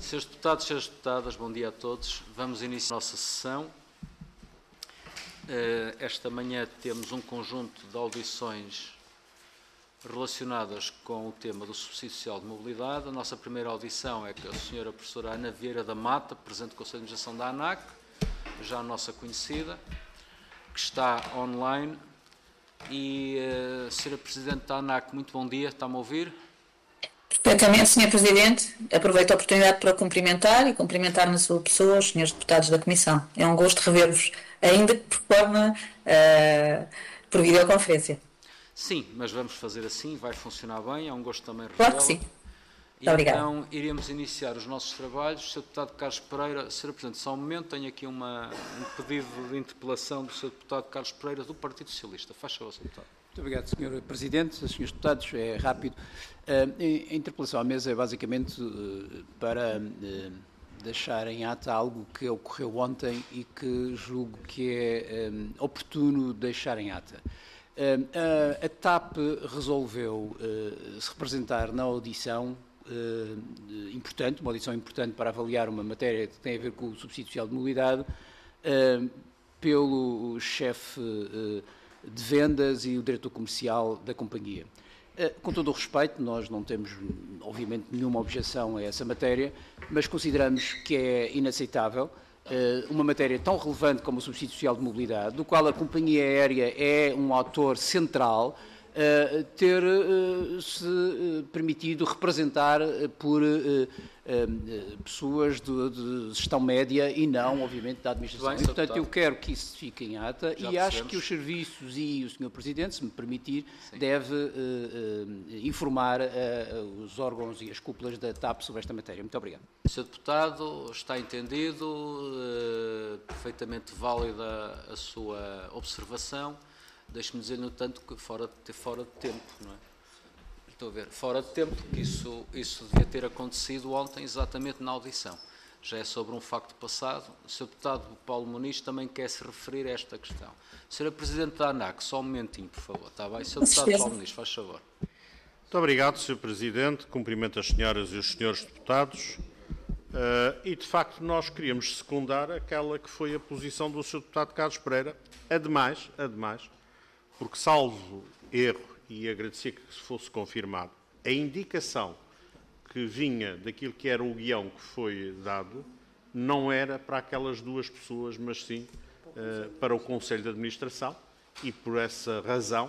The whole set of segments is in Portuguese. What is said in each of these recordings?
Senhores deputados, senhoras deputadas, bom dia a todos. Vamos iniciar a nossa sessão. Esta manhã temos um conjunto de audições relacionadas com o tema do subsídio social de mobilidade. A nossa primeira audição é com a senhora professora Ana Vieira da Mata, Presidente do Conselho de Administração da ANAC, já a nossa conhecida, que está online. E a senhora Presidente da ANAC, muito bom dia, está-me a ouvir? Perfeitamente, Sr. Presidente. Aproveito a oportunidade para cumprimentar e cumprimentar na sua pessoa os senhores deputados da Comissão. É um gosto rever-vos, ainda que por videoconferência. Sim, mas vamos fazer assim, vai funcionar bem, é um gosto também revê-la. Claro que sim. Muito obrigado. Então, iremos iniciar os nossos trabalhos. Sr. Deputado Carlos Pereira, Sr. Presidente, só um momento, tenho aqui um pedido de interpelação do Sr. Deputado Carlos Pereira, do Partido Socialista. Faz favor, Sr. Deputado. Muito obrigado, Sr. Presidente. Senhores deputados, é rápido. A interpelação à mesa é basicamente para deixar em ata algo que ocorreu ontem e que julgo que é oportuno deixar em ata. A TAP resolveu se representar na audição importante, uma audição importante para avaliar uma matéria que tem a ver com o subsídio social de mobilidade, pelo chefe de vendas e o diretor comercial da companhia. Com todo o respeito, nós não temos, obviamente, nenhuma objeção a essa matéria, mas consideramos que é inaceitável uma matéria tão relevante como o subsídio social de mobilidade, do qual a companhia aérea é um ator central, ter-se permitido representar por pessoas de gestão média e não, obviamente, da administração. Bem, e, portanto, eu quero que isso fique em ata e acho que os serviços e o Sr. Presidente, se me permitir, sim, deve informar os órgãos e as cúpulas da TAP sobre esta matéria. Muito obrigado. Sr. Deputado, está entendido, perfeitamente válida a sua observação. Deixe-me dizer, no tanto, que fora de tempo, não é? Estou a ver, fora de tempo, que isso devia ter acontecido ontem, exatamente na audição. Já é sobre um facto passado. O Sr. Deputado Paulo Muniz também quer se referir a esta questão. Sra. Presidente da ANAC, só um momentinho, por favor, está bem? Sr. Deputado Paulo Muniz, faz favor. Muito obrigado, Sr. Presidente. Cumprimento as senhoras e os senhores deputados. E, de facto, nós queríamos secundar aquela que foi a posição do Sr. Deputado Carlos Pereira. Ademais, porque, salvo erro, e agradecia que se fosse confirmado, a indicação que vinha daquilo que era o guião que foi dado não era para aquelas duas pessoas, mas sim para o Conselho de Administração, e por essa razão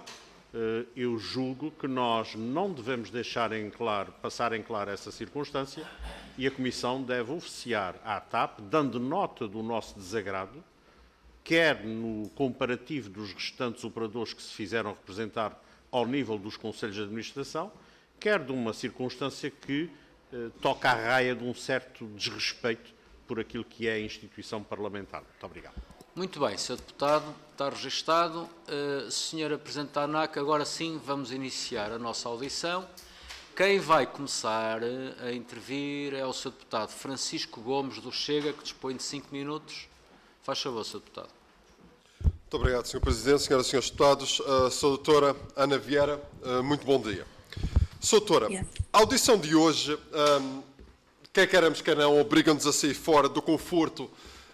eu julgo que nós não devemos passar em claro essa circunstância, e a Comissão deve oficiar à TAP, dando nota do nosso desagrado, quer no comparativo dos restantes operadores que se fizeram representar ao nível dos Conselhos de Administração, quer de uma circunstância que toca à raia de um certo desrespeito por aquilo que é a instituição parlamentar. Muito obrigado. Muito bem, Sr. Deputado, está registado. Senhora Presidente da ANAC, agora sim vamos iniciar a nossa audição. Quem vai começar a intervir é o Sr. Deputado Francisco Gomes do Chega, que dispõe de 5 minutos. Faz favor, Sr. Deputado. Muito obrigado, Sr. Presidente, senhoras e senhores deputados. Sra. Doutora Ana Vieira, muito bom dia. Sra. Doutora, a audição de hoje, quer queiramos, quer não, obriga-nos a sair fora do conforto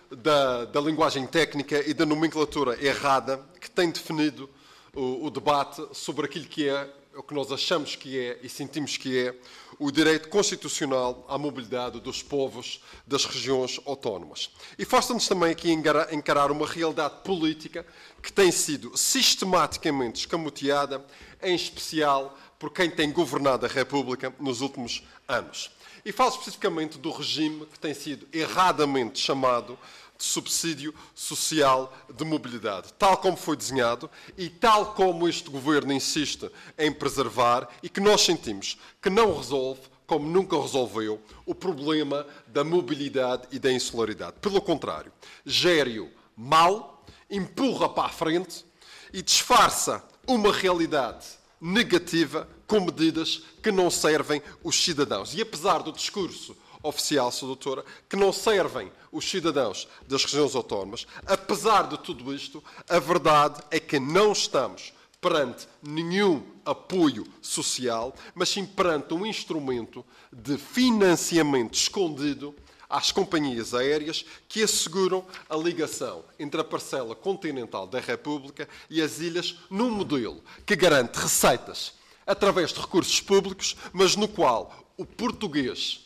da linguagem técnica e da nomenclatura errada que tem definido o debate sobre aquilo que é, o que nós achamos que é e sentimos que é o direito constitucional à mobilidade dos povos das regiões autónomas. E força-nos também aqui encarar uma realidade política que tem sido sistematicamente escamoteada, em especial por quem tem governado a República nos últimos anos. E falo especificamente do regime que tem sido erradamente chamado de subsídio social de mobilidade, tal como foi desenhado e tal como este Governo insiste em preservar e que nós sentimos que não resolve, como nunca resolveu, o problema da mobilidade e da insularidade. Pelo contrário, gere-o mal, empurra para a frente e disfarça uma realidade negativa com medidas que não servem os cidadãos. E apesar do discurso oficial, Sra. Doutora, que não servem os cidadãos das regiões autónomas, apesar de tudo isto, a verdade é que não estamos perante nenhum apoio social, mas sim perante um instrumento de financiamento escondido às companhias aéreas que asseguram a ligação entre a parcela continental da República e as ilhas num modelo que garante receitas através de recursos públicos, mas no qual o português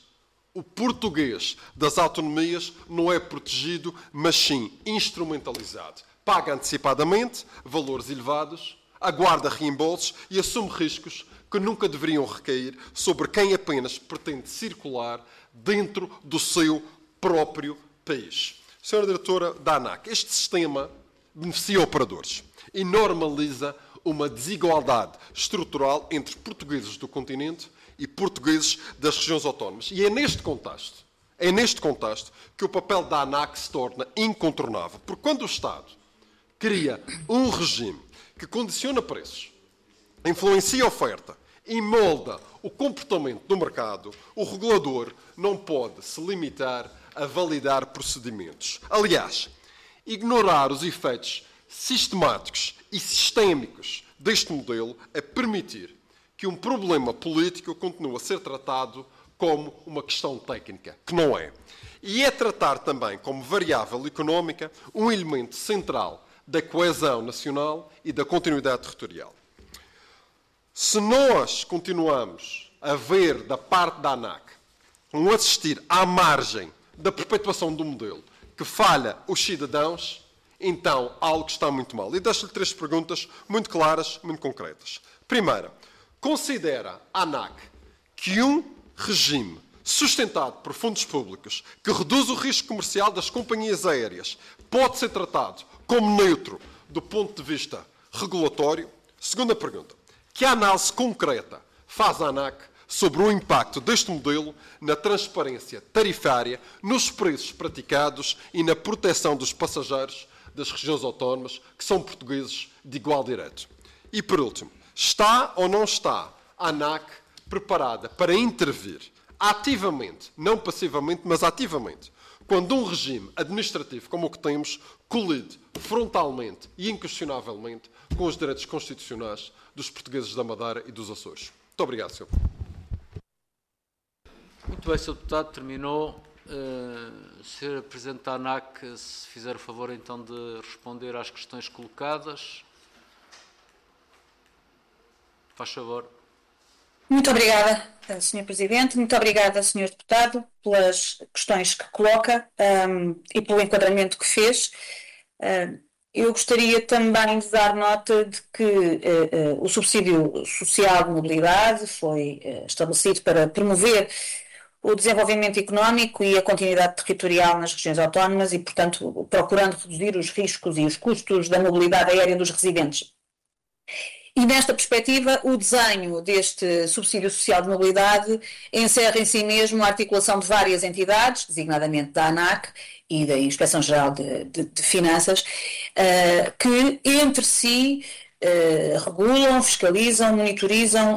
das autonomias não é protegido, mas sim instrumentalizado. Paga antecipadamente valores elevados, aguarda reembolsos e assume riscos que nunca deveriam recair sobre quem apenas pretende circular dentro do seu próprio país. Senhora Diretora da ANAC, este sistema beneficia operadores e normaliza uma desigualdade estrutural entre portugueses do continente e portugueses das regiões autónomas. E é neste contexto que o papel da ANAC se torna incontornável. Porque quando o Estado cria um regime que condiciona preços, influencia a oferta e molda o comportamento do mercado, o regulador não pode se limitar a validar procedimentos. Aliás, ignorar os efeitos sistemáticos e sistémicos deste modelo é permitir que um problema político continue a ser tratado como uma questão técnica, que não é. E é tratar também como variável económica um elemento central da coesão nacional e da continuidade territorial. Se nós continuamos a ver da parte da ANAC um assistir à margem da perpetuação do modelo que falha os cidadãos, então algo está muito mal. E deixo-lhe 3 perguntas muito claras, muito concretas. Primeira, considera a ANAC que um regime sustentado por fundos públicos que reduz o risco comercial das companhias aéreas pode ser tratado como neutro do ponto de vista regulatório? Segunda pergunta, que análise concreta faz a ANAC sobre o impacto deste modelo na transparência tarifária, nos preços praticados e na proteção dos passageiros das regiões autónomas, que são portugueses de igual direito? E, por último, está ou não está a ANAC preparada para intervir ativamente, não passivamente, mas ativamente, quando um regime administrativo como o que temos colide frontalmente e inquestionavelmente com os direitos constitucionais dos portugueses da Madeira e dos Açores? Muito obrigado, Sr. Muito bem, Sr. Deputado, terminou. Sr. Presidente da ANAC, se fizer o favor então de responder às questões colocadas. Faz favor. Muito obrigada, Sr. Presidente. Muito obrigada, Sr. Deputado, pelas questões que coloca e pelo enquadramento que fez. Eu gostaria também de dar nota de que o subsídio social de mobilidade foi estabelecido para promover o desenvolvimento económico e a continuidade territorial nas regiões autónomas e, portanto, procurando reduzir os riscos e os custos da mobilidade aérea dos residentes. E nesta perspectiva, o desenho deste subsídio social de mobilidade encerra em si mesmo a articulação de várias entidades, designadamente da ANAC e da Inspeção-Geral de Finanças, que entre si regulam, fiscalizam, monitorizam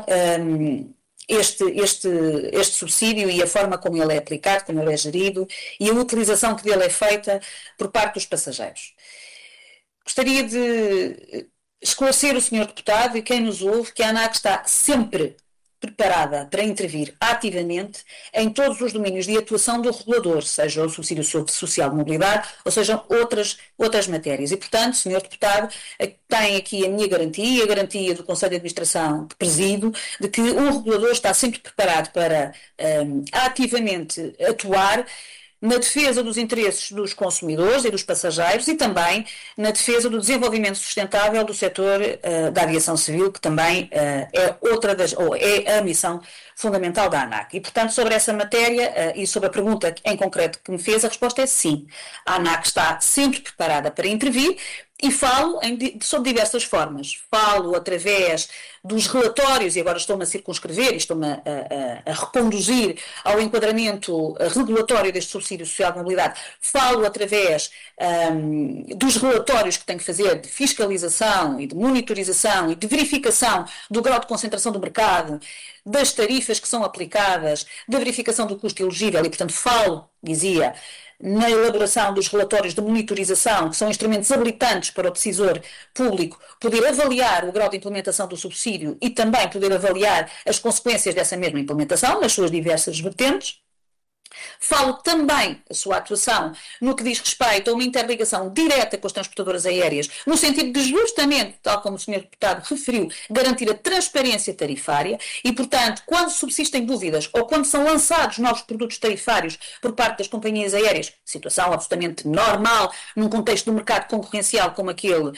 este subsídio e a forma como ele é aplicado, como ele é gerido e a utilização que dele é feita por parte dos passageiros. Gostaria de esclarecer o Sr. Deputado e quem nos ouve que a ANAC está sempre preparada para intervir ativamente em todos os domínios de atuação do regulador, seja o subsídio social de mobilidade ou sejam outras matérias. E, portanto, Sr. Deputado, tem aqui a minha garantia, a garantia do Conselho de Administração que presido, de que o regulador está sempre preparado para ativamente atuar na defesa dos interesses dos consumidores e dos passageiros e também na defesa do desenvolvimento sustentável do setor da aviação civil, que também é a missão fundamental da ANAC. E, portanto, sobre essa matéria e sobre a pergunta em concreto que me fez, a resposta é sim. A ANAC está sempre preparada para intervir e falo sobre diversas formas. Falo através dos relatórios, e agora estou-me a circunscrever e estou-me a reconduzir ao enquadramento regulatório deste subsídio social de mobilidade. Falo através dos relatórios que tenho que fazer de fiscalização e de monitorização e de verificação do grau de concentração do mercado, das tarifas que são aplicadas, da verificação do custo elegível e, portanto, falo, dizia, na elaboração dos relatórios de monitorização, que são instrumentos habilitantes para o decisor público poder avaliar o grau de implementação do subsídio e também poder avaliar as consequências dessa mesma implementação, nas suas diversas vertentes. Falo também a sua atuação no que diz respeito a uma interligação direta com as transportadoras aéreas, no sentido de justamente, tal como o Sr. Deputado referiu, garantir a transparência tarifária e, portanto, quando subsistem dúvidas ou quando são lançados novos produtos tarifários por parte das companhias aéreas, situação absolutamente normal num contexto de mercado concorrencial como aquele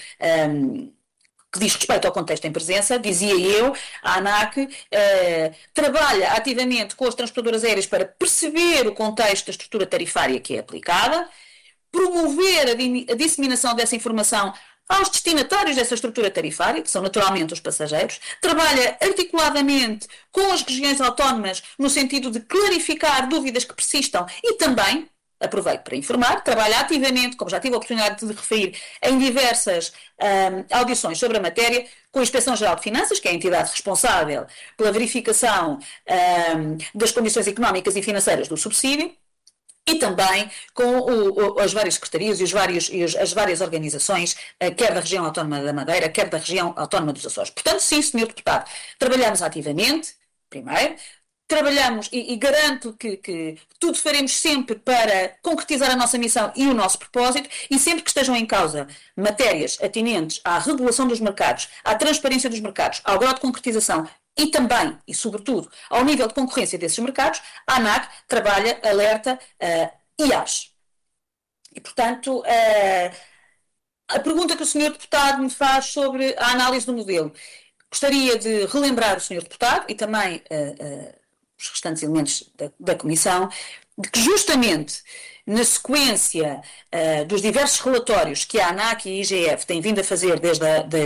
que diz respeito ao contexto em presença, dizia eu, a ANAC trabalha ativamente com as transportadoras aéreas para perceber o contexto da estrutura tarifária que é aplicada, promover a disseminação dessa informação aos destinatários dessa estrutura tarifária, que são naturalmente os passageiros, trabalha articuladamente com as regiões autónomas no sentido de clarificar dúvidas que persistam e também, aproveito para informar, trabalha ativamente, como já tive a oportunidade de referir, em diversas audições sobre a matéria, com a Inspeção-Geral de Finanças, que é a entidade responsável pela verificação das condições económicas e financeiras do subsídio, e também com as várias secretarias e as várias organizações, quer da região autónoma da Madeira, quer da região autónoma dos Açores. Portanto, sim, Sr. Deputado, trabalhamos ativamente, primeiro, trabalhamos e garanto que tudo faremos sempre para concretizar a nossa missão e o nosso propósito e sempre que estejam em causa matérias atinentes à regulação dos mercados, à transparência dos mercados, ao grau de concretização e também, e sobretudo, ao nível de concorrência desses mercados, a ANAC trabalha, alerta e age. E, portanto, a pergunta que o Sr. Deputado me faz sobre a análise do modelo, gostaria de relembrar o Sr. Deputado e também os restantes elementos da Comissão, de que justamente na sequência dos diversos relatórios que a ANAC e a IGF têm vindo a fazer desde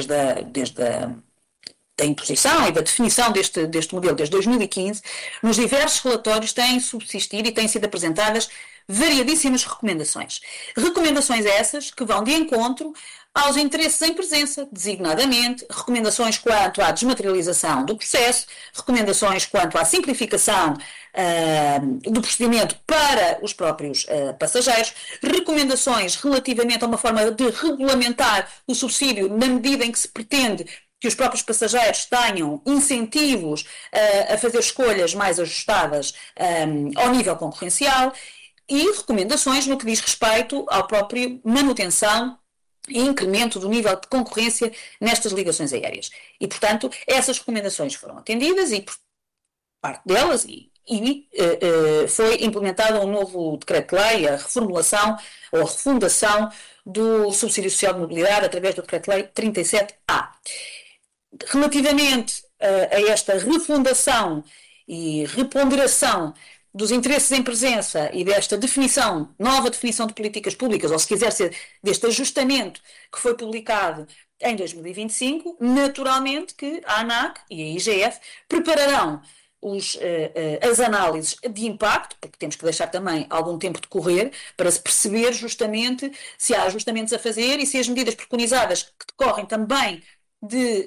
a imposição e da definição deste modelo desde 2015, nos diversos relatórios têm subsistido e têm sido apresentadas variadíssimas recomendações. Recomendações essas que vão de encontro aos interesses em presença, designadamente, recomendações quanto à desmaterialização do processo, recomendações quanto à simplificação do procedimento para os próprios passageiros, recomendações relativamente a uma forma de regulamentar o subsídio na medida em que se pretende que os próprios passageiros tenham incentivos a fazer escolhas mais ajustadas ao nível concorrencial e recomendações no que diz respeito à própria manutenção e incremento do nível de concorrência nestas ligações aéreas. E, portanto, essas recomendações foram atendidas e, por parte delas, foi implementado um novo decreto-lei, a reformulação ou a refundação do subsídio social de mobilidade através do decreto-lei 37A. Relativamente a esta refundação e reponderação dos interesses em presença e desta definição, nova definição de políticas públicas, ou se quiser ser deste ajustamento que foi publicado em 2025, naturalmente que a ANAC e a IGF prepararão as análises de impacto, porque temos que deixar também algum tempo decorrer para se perceber justamente se há ajustamentos a fazer e se as medidas preconizadas que decorrem também de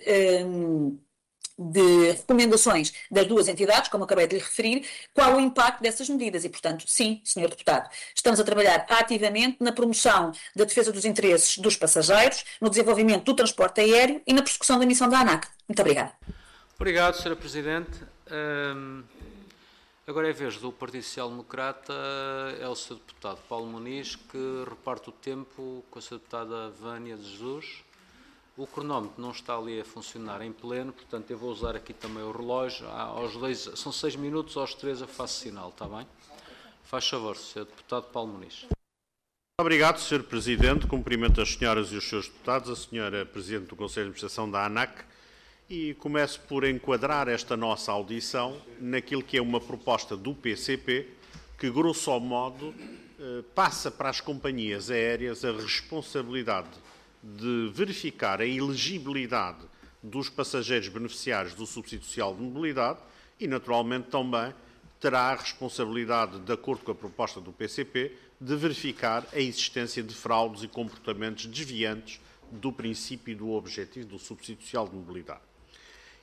recomendações das duas entidades, como acabei de lhe referir, qual o impacto dessas medidas. E, portanto, sim, Sr. Deputado, estamos a trabalhar ativamente na promoção da defesa dos interesses dos passageiros, no desenvolvimento do transporte aéreo e na persecução da missão da ANAC. Muito obrigada. Obrigado, Sra. Presidente. Agora é a vez do Partido Social Democrata, é o Sr. Deputado Paulo Muniz, que reparte o tempo com a Sra. Deputada Vânia de Jesus. O cronómetro não está ali a funcionar em pleno, portanto eu vou usar aqui também o relógio. São 6 minutos, aos 3 eu faço sinal, está bem? Faz favor, Sr. Deputado Paulo Muniz. Obrigado, Sr. Presidente. Cumprimento as senhoras e os seus deputados, a senhora Presidente do Conselho de Administração da ANAC, e começo por enquadrar esta nossa audição naquilo que é uma proposta do PCP que, grosso modo, passa para as companhias aéreas a responsabilidade de verificar a elegibilidade dos passageiros beneficiários do subsídio social de mobilidade e, naturalmente, também terá a responsabilidade, de acordo com a proposta do PCP, de verificar a existência de fraudes e comportamentos desviantes do princípio e do objetivo do subsídio social de mobilidade.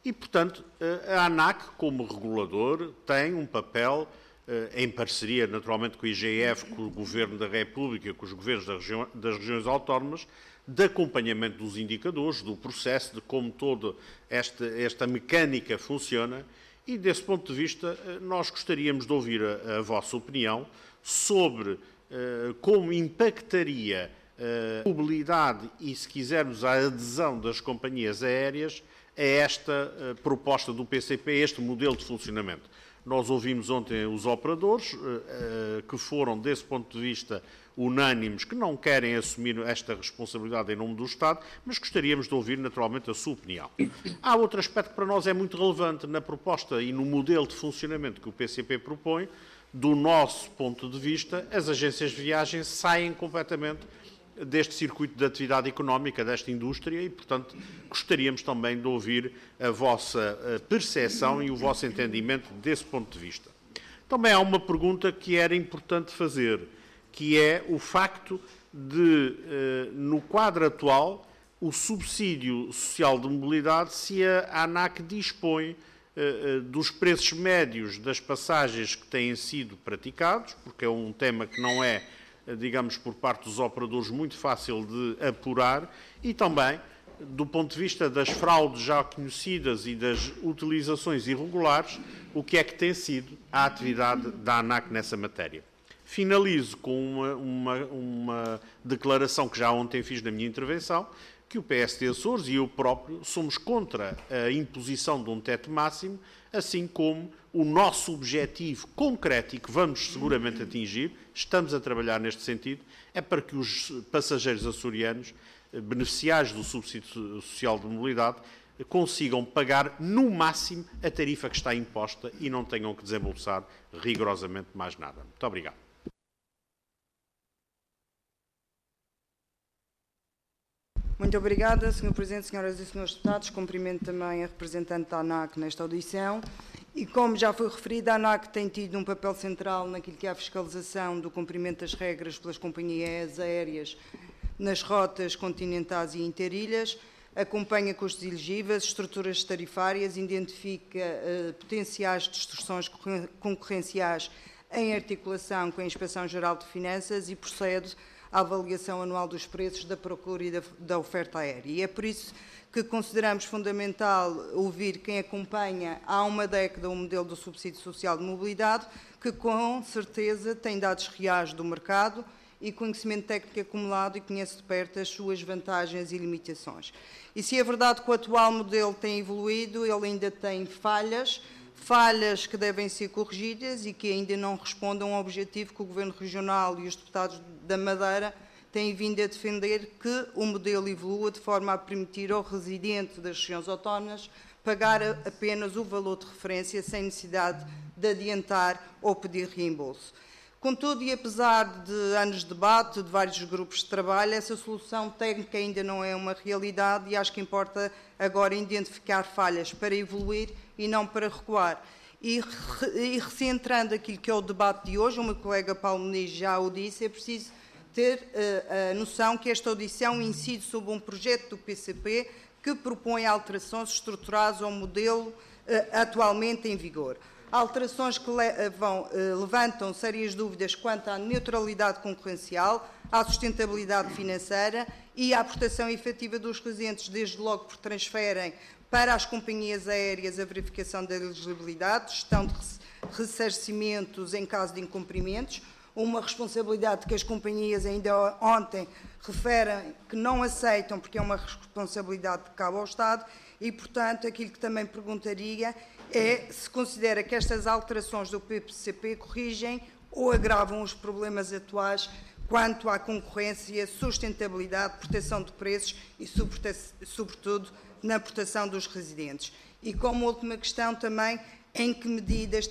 E, portanto, a ANAC, como regulador, tem um papel, em parceria, naturalmente, com o IGF, com o Governo da República, com os governos das regiões autónomas, de acompanhamento dos indicadores, do processo, de como toda esta mecânica funciona. E, desse ponto de vista, nós gostaríamos de ouvir a vossa opinião sobre como impactaria a mobilidade e, se quisermos, a adesão das companhias aéreas a esta proposta do PCP, este modelo de funcionamento. Nós ouvimos ontem os operadores, que foram, desse ponto de vista, unânimes, que não querem assumir esta responsabilidade em nome do Estado, mas gostaríamos de ouvir, naturalmente, a sua opinião. Há outro aspecto que para nós é muito relevante na proposta e no modelo de funcionamento que o PCP propõe. Do nosso ponto de vista, as agências de viagem saem completamente deste circuito de atividade económica, desta indústria, e, portanto, gostaríamos também de ouvir a vossa percepção e o vosso entendimento desse ponto de vista. Também há uma pergunta que era importante fazer, que é o facto de, no quadro atual, o subsídio social de mobilidade, se a ANAC dispõe dos preços médios das passagens que têm sido praticados, porque é um tema que não é, digamos, por parte dos operadores, muito fácil de apurar, e também, do ponto de vista das fraudes já conhecidas e das utilizações irregulares, o que é que tem sido a atividade da ANAC nessa matéria. Finalizo com uma declaração que já ontem fiz na minha intervenção, que o PSD Açores e eu próprio somos contra a imposição de um teto máximo, assim como o nosso objetivo concreto, e que vamos seguramente atingir, estamos a trabalhar neste sentido, é para que os passageiros açorianos, beneficiários do subsídio social de mobilidade, consigam pagar no máximo a tarifa que está imposta e não tenham que desembolsar rigorosamente mais nada. Muito obrigado. Muito obrigada, Sr. Presidente, Senhoras e Senhores Deputados. Cumprimento também a representante da ANAC nesta audição. E, como já foi referido, a ANAC tem tido um papel central naquilo que é a fiscalização do cumprimento das regras pelas companhias aéreas nas rotas continentais e interilhas, acompanha custos elegíveis, estruturas tarifárias, identifica potenciais distorções concorrenciais em articulação com a Inspeção-Geral de Finanças e procede à avaliação anual dos preços da procura e da oferta aérea. E é por isso que consideramos fundamental ouvir quem acompanha há uma década o modelo do subsídio social de mobilidade, que com certeza tem dados reais do mercado e conhecimento técnico acumulado e conhece de perto as suas vantagens e limitações. E se é verdade que o atual modelo tem evoluído, ele ainda tem falhas que devem ser corrigidas e que ainda não respondem ao objetivo que o Governo Regional e os deputados da Madeira têm vindo a defender, que o modelo evolua de forma a permitir ao residente das regiões autónomas pagar apenas o valor de referência sem necessidade de adiantar ou pedir reembolso. Contudo, e apesar de anos de debate de vários grupos de trabalho, essa solução técnica ainda não é uma realidade e acho que importa agora identificar falhas para evoluir e não para recuar. E recentrando aquilo que é o debate de hoje, o meu colega Paulo Muniz já o disse, é preciso ter a noção que esta audição incide sobre um projeto do PCP que propõe alterações estruturadas ao modelo atualmente em vigor. Alterações que levantam sérias dúvidas quanto à neutralidade concorrencial, à sustentabilidade financeira e à proteção efetiva dos residentes, desde logo por transferem para as companhias aéreas a verificação da elegibilidade, gestão de ressarcimentos em caso de incumprimentos, uma responsabilidade que as companhias ainda ontem referem que não aceitam porque é uma responsabilidade que cabe ao Estado e, portanto, aquilo que também perguntaria é se considera que estas alterações do PCP corrigem ou agravam os problemas atuais quanto à concorrência, sustentabilidade, proteção de preços e, sobretudo, na proteção dos residentes. E como última questão também, em que medidas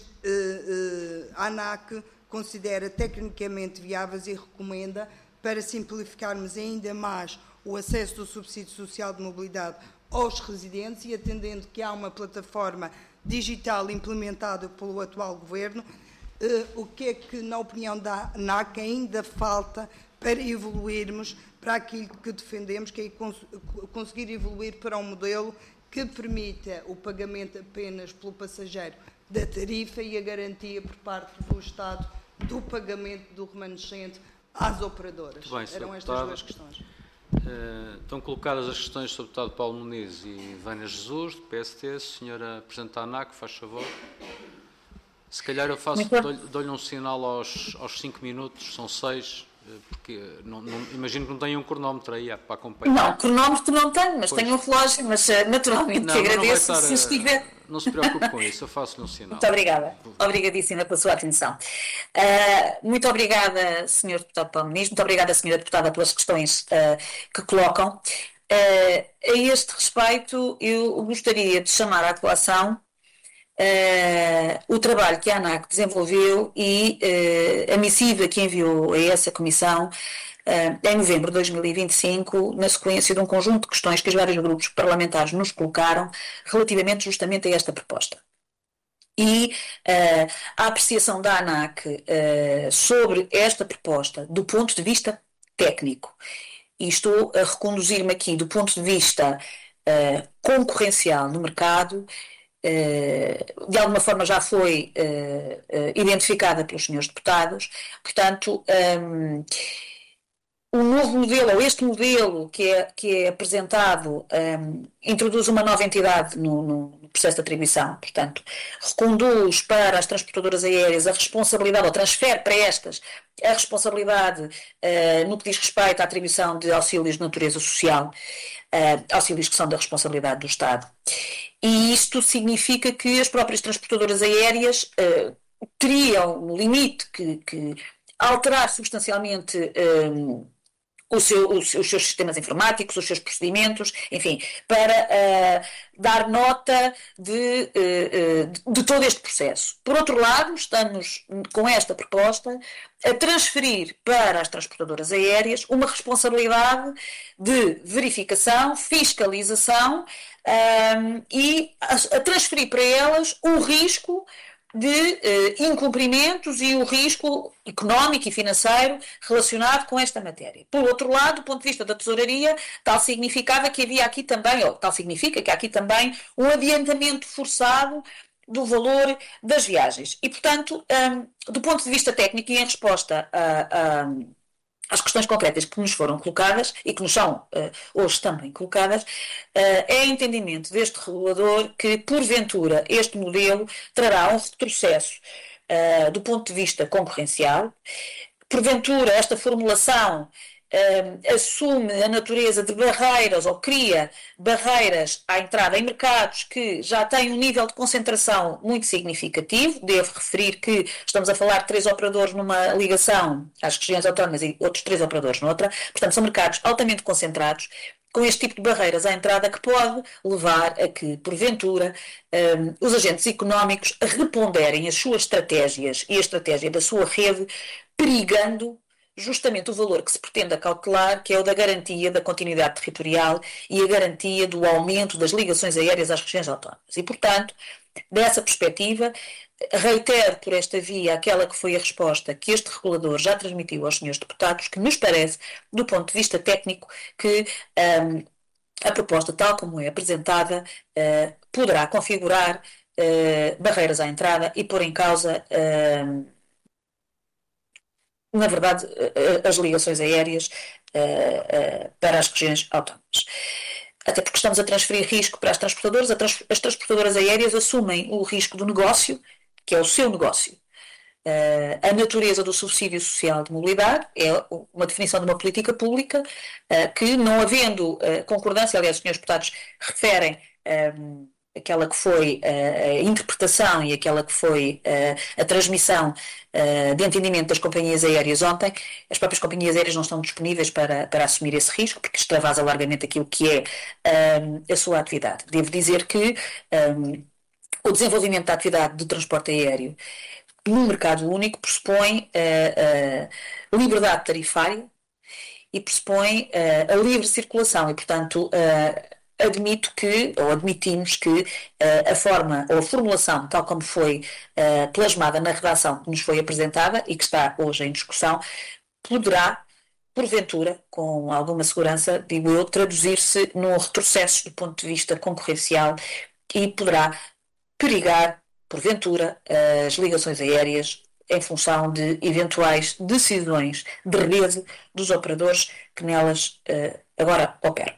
a ANAC considera tecnicamente viáveis e recomenda para simplificarmos ainda mais o acesso do subsídio social de mobilidade aos residentes e atendendo que há uma plataforma digital implementada pelo atual Governo, o que é que, na opinião da ANAC, ainda falta para evoluirmos para aquilo que defendemos, que é conseguir evoluir para um modelo que permita o pagamento apenas pelo passageiro da tarifa e a garantia por parte do Estado do pagamento do remanescente às operadoras. Bem, Eram estas duas questões. Estão colocadas as questões sobre o deputado Paulo Muniz e Vânia Jesus, do PST. Senhora Presidente da ANAC, faz favor. Se calhar eu dou-lhe um sinal aos 5 minutos, são 6, porque imagino que não tenham um cronómetro aí para acompanhar. Não, cronómetro não tenho, mas tenho um relógio, mas naturalmente que agradeço se estiver. Não se preocupe com isso, eu faço-lhe um sinal. Muito obrigada. Obrigadíssima pela sua atenção. Muito obrigada, Sr. Deputado Paulo Muniz, muito obrigada, Sra. Deputada, pelas questões que colocam. A este respeito, eu gostaria de chamar à colação o trabalho que a ANAC desenvolveu e a missiva que enviou a essa comissão em novembro de 2025, na sequência de um conjunto de questões que os vários grupos parlamentares nos colocaram relativamente justamente a esta proposta. E a apreciação da ANAC sobre esta proposta do ponto de vista técnico, e estou a reconduzir-me aqui do ponto de vista concorrencial no mercado, de alguma forma já foi identificada pelos senhores deputados. Portanto, o novo modelo, ou este modelo que é apresentado, introduz uma nova entidade no processo de atribuição. Portanto, reconduz para as transportadoras aéreas a responsabilidade, ou transfere para estas a responsabilidade no que diz respeito à atribuição de auxílios de natureza social, auxílios que são da responsabilidade do Estado. E isto significa que as próprias transportadoras aéreas teriam, no limite, que alterar substancialmente os seus sistemas informáticos, os seus procedimentos, enfim, para dar nota de todo este processo. Por outro lado, estamos com esta proposta a transferir para as transportadoras aéreas uma responsabilidade de verificação, fiscalização e a transferir para elas o risco de incumprimentos e o risco económico e financeiro relacionado com esta matéria. Por outro lado, do ponto de vista da tesouraria, tal significava que havia aqui também, ou tal significa que há aqui também um adiantamento forçado do valor das viagens. E, portanto, do ponto de vista técnico e em resposta às questões concretas que nos foram colocadas e que nos são hoje também colocadas, é entendimento deste regulador que, porventura, este modelo trará um retrocesso do ponto de vista concorrencial. Porventura, esta formulação assume a natureza de barreiras ou cria barreiras à entrada em mercados que já têm um nível de concentração muito significativo. Devo referir que estamos a falar de 3 operadores numa ligação às regiões autónomas e outros 3 operadores noutra. Portanto, são mercados altamente concentrados, com este tipo de barreiras à entrada, que pode levar a que, porventura, os agentes económicos reponderem as suas estratégias e a estratégia da sua rede, perigando justamente o valor que se pretende acautelar, que é o da garantia da continuidade territorial e a garantia do aumento das ligações aéreas às regiões autónomas. E, portanto, dessa perspectiva, reitero por esta via aquela que foi a resposta que este regulador já transmitiu aos senhores deputados, que nos parece, do ponto de vista técnico, que a proposta, tal como é apresentada, poderá configurar barreiras à entrada e pôr em causa na verdade, as ligações aéreas para as regiões autónomas. Até porque estamos a transferir risco para as transportadoras. As transportadoras aéreas assumem o risco do negócio, que é o seu negócio. A natureza do subsídio social de mobilidade é uma definição de uma política pública que, não havendo concordância, aliás, os senhores deputados referem aquela que foi a interpretação e aquela que foi a transmissão de entendimento das companhias aéreas ontem. As próprias companhias aéreas não estão disponíveis para assumir esse risco, porque extravasa largamente aquilo que é a sua atividade. Devo dizer que o desenvolvimento da atividade de transporte aéreo no mercado único pressupõe liberdade tarifária e pressupõe a livre circulação e, portanto, admitimos que a forma ou a formulação, tal como foi plasmada na redação que nos foi apresentada e que está hoje em discussão, poderá porventura, com alguma segurança, digo eu, traduzir-se num retrocesso do ponto de vista concorrencial e poderá perigar, porventura, as ligações aéreas em função de eventuais decisões de rede dos operadores que nelas agora operam.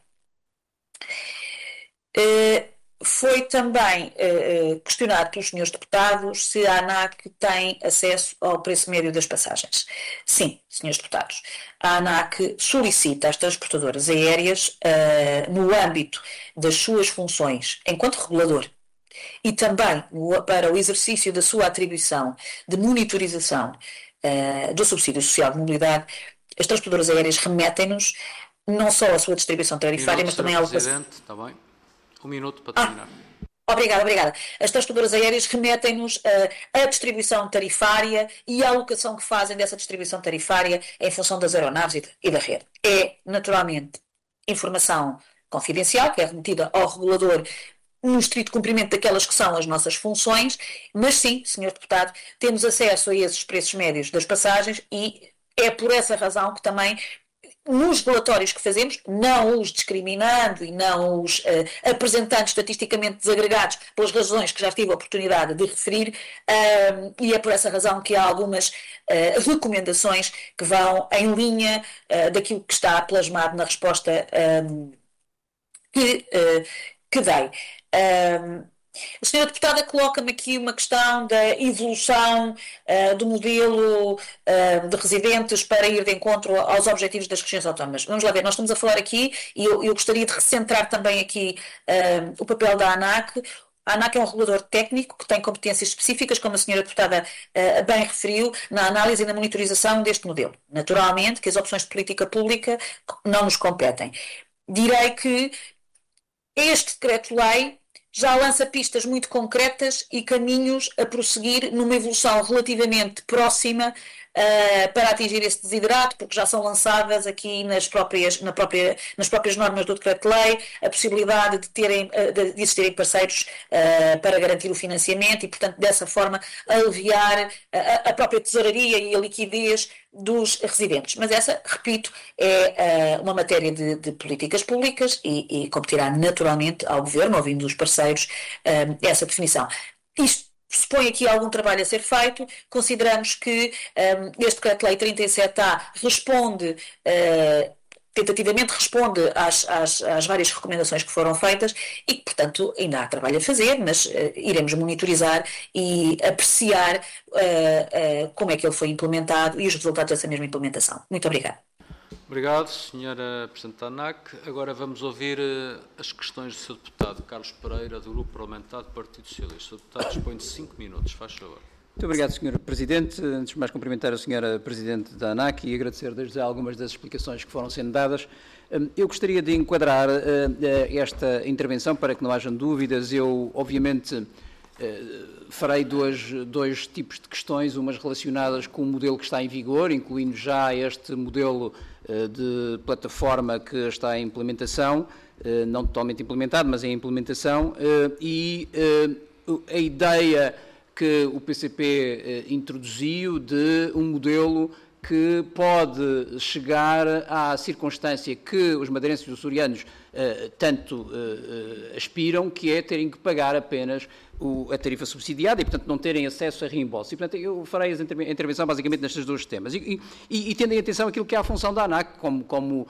Foi também questionado pelos senhores deputados se a ANAC tem acesso ao preço médio das passagens. Sim, senhores deputados. A ANAC solicita às transportadoras aéreas, no âmbito das suas funções enquanto regulador, e também para o exercício da sua atribuição de monitorização do subsídio social de mobilidade, as transportadoras aéreas remetem-nos não só a sua distribuição tarifária, mas também a alocação. Está bem. Um minuto para terminar. Obrigada. As transportadoras aéreas remetem-nos a distribuição tarifária e a alocação que fazem dessa distribuição tarifária em função das aeronaves e da rede. É, naturalmente, informação confidencial, que é remetida ao regulador no estrito cumprimento daquelas que são as nossas funções, mas sim, senhor deputado, temos acesso a esses preços médios das passagens e é por essa razão que também nos relatórios que fazemos, não os discriminando e não os apresentando estatisticamente desagregados pelas razões que já tive a oportunidade de referir, e é por essa razão que há algumas recomendações que vão em linha daquilo que está plasmado na resposta que dei. A senhora deputada coloca-me aqui uma questão da evolução do modelo de residentes para ir de encontro aos objetivos das regiões autónomas. Vamos lá ver, nós estamos a falar aqui, e eu gostaria de recentrar também aqui o papel da ANAC. A ANAC é um regulador técnico que tem competências específicas, como a senhora deputada bem referiu, na análise e na monitorização deste modelo. Naturalmente que as opções de política pública não nos competem. Direi que este decreto-lei já lança pistas muito concretas e caminhos a prosseguir numa evolução relativamente próxima para atingir esse desiderato, porque já são lançadas aqui nas próprias normas do decreto-lei a possibilidade de existirem parceiros para garantir o financiamento e, portanto, dessa forma aliviar a própria tesouraria e a liquidez dos residentes. Mas essa, repito, é uma matéria de políticas públicas e competirá naturalmente ao Governo, ouvindo os parceiros, essa definição. Isto supõe aqui algum trabalho a ser feito. Consideramos que este Decreto-Lei 37A tentativamente responde às várias recomendações que foram feitas e que, portanto, ainda há trabalho a fazer, mas iremos monitorizar e apreciar como é que ele foi implementado e os resultados dessa mesma implementação. Muito obrigada. Obrigado, Sra. Presidente da ANAC. Agora vamos ouvir as questões do Sr. Deputado Carlos Pereira, do Grupo Parlamentar do Partido Socialista. O Sr. Deputado dispõe de 5 minutos, faz favor. Muito obrigado, Sr. Presidente. Antes de mais, cumprimentar a Sra. Presidente da ANAC e agradecer desde já algumas das explicações que foram sendo dadas. Eu gostaria de enquadrar esta intervenção para que não hajam dúvidas. Eu, obviamente, farei dois tipos de questões, umas relacionadas com o modelo que está em vigor, incluindo já este modelo de plataforma que está em implementação, não totalmente implementado, mas em implementação, e a ideia que o PCP introduziu de um modelo que pode chegar à circunstância que os madeirenses e os açorianos tanto aspiram, que é terem que pagar apenas a tarifa subsidiada e, portanto, não terem acesso a reembolso. E, portanto, eu farei a intervenção basicamente nestes dois temas. E tendo em atenção aquilo que é a função da ANAC como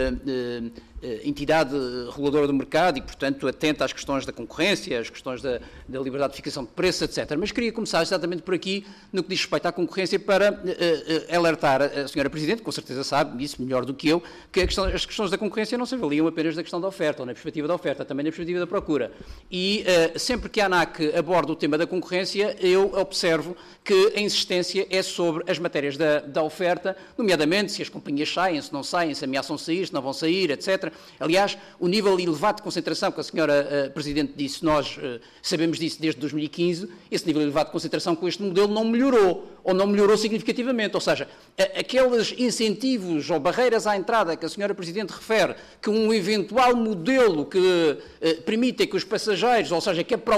entidade reguladora do mercado e, portanto, atenta às questões da concorrência, às questões da liberdade de fixação de preços, etc. Mas queria começar exatamente por aqui, no que diz respeito à concorrência, para alertar a Sra. Presidente, com certeza sabe isso melhor do que eu, que as questões da concorrência não se avaliam apenas da questão da oferta, ou na perspectiva da oferta, também na perspectiva da procura. E sempre que a ANAC aborda o tema da concorrência, eu observo que a insistência é sobre as matérias da oferta, nomeadamente se as companhias saem, se não saem, se ameaçam sair, se não vão sair, etc. Aliás, o nível elevado de concentração que a Sra. Presidente disse, nós sabemos disso desde 2015, esse nível elevado de concentração com este modelo não melhorou, ou não melhorou significativamente. Ou seja, aqueles incentivos ou barreiras à entrada que a Sra. Presidente refere, que um eventual modelo que permita que os passageiros, ou seja, que a procura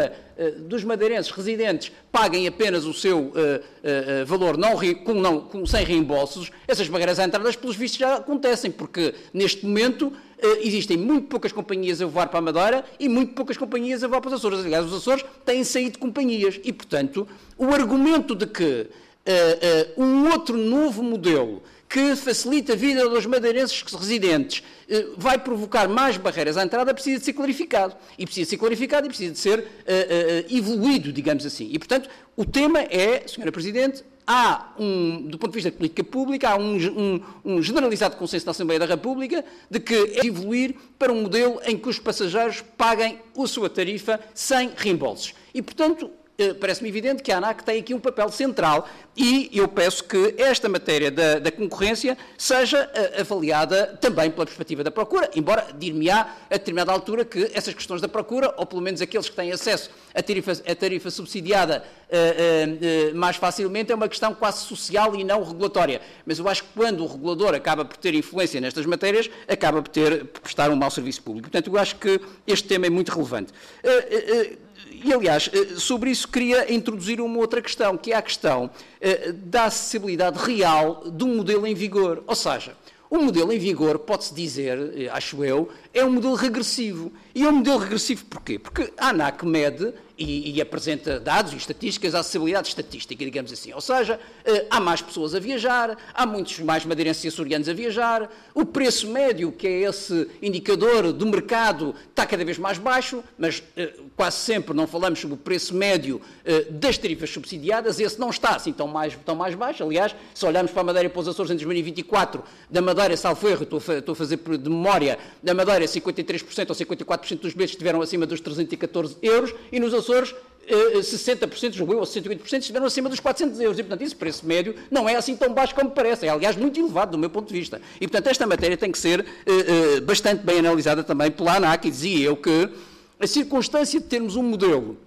dos madeirenses residentes paguem apenas o seu valor sem reembolsos, essas barreiras à entrada, pelos vistos, já acontecem, porque neste momento existem muito poucas companhias a voar para a Madeira e muito poucas companhias a voar para os Açores. Aliás, os Açores têm saído de companhias e, portanto, o argumento de que um outro novo modelo que facilita a vida dos madeirenses residentes vai provocar mais barreiras à entrada, precisa de ser clarificado. E precisa de ser clarificado e precisa de ser evoluído, digamos assim. E, portanto, o tema é, Sra. Presidente, do ponto de vista de política pública, há um generalizado consenso na Assembleia da República de que é evoluir para um modelo em que os passageiros paguem a sua tarifa sem reembolsos. E, portanto, parece-me evidente que a ANAC tem aqui um papel central e eu peço que esta matéria da concorrência seja avaliada também pela perspectiva da procura, embora dir-me-á a determinada altura que essas questões da procura, ou pelo menos aqueles que têm acesso à tarifa subsidiada mais facilmente, é uma questão quase social e não regulatória. Mas eu acho que quando o regulador acaba por ter influência nestas matérias, acaba por prestar um mau serviço público. Portanto, eu acho que este tema é muito relevante. E, aliás, sobre isso queria introduzir uma outra questão, que é a questão da acessibilidade real do modelo em vigor. Ou seja, o modelo em vigor, pode-se dizer, acho eu, é um modelo regressivo. E é um modelo regressivo porquê? Porque a ANAC mede e apresenta dados e estatísticas, a acessibilidade estatística, digamos assim. Ou seja, há mais pessoas a viajar, há muitos mais madeirenses e açorianos a viajar, o preço médio, que é esse indicador do mercado, está cada vez mais baixo, mas quase sempre não falamos sobre o preço médio das tarifas subsidiadas, esse não está assim tão mais baixo. Aliás, se olharmos para a Madeira e para os Açores em 2024, da Madeira, salvo erro, estou a fazer de memória, da Madeira 53% ou 54% dos bilhetes estiveram acima dos 314 euros e nos Açores 60% ou 68% estiveram acima dos 400 euros. E, portanto, esse preço médio não é assim tão baixo como parece. É, aliás, muito elevado do meu ponto de vista. E, portanto, esta matéria tem que ser bastante bem analisada também pela ANAC. E dizia eu que a circunstância de termos um modelo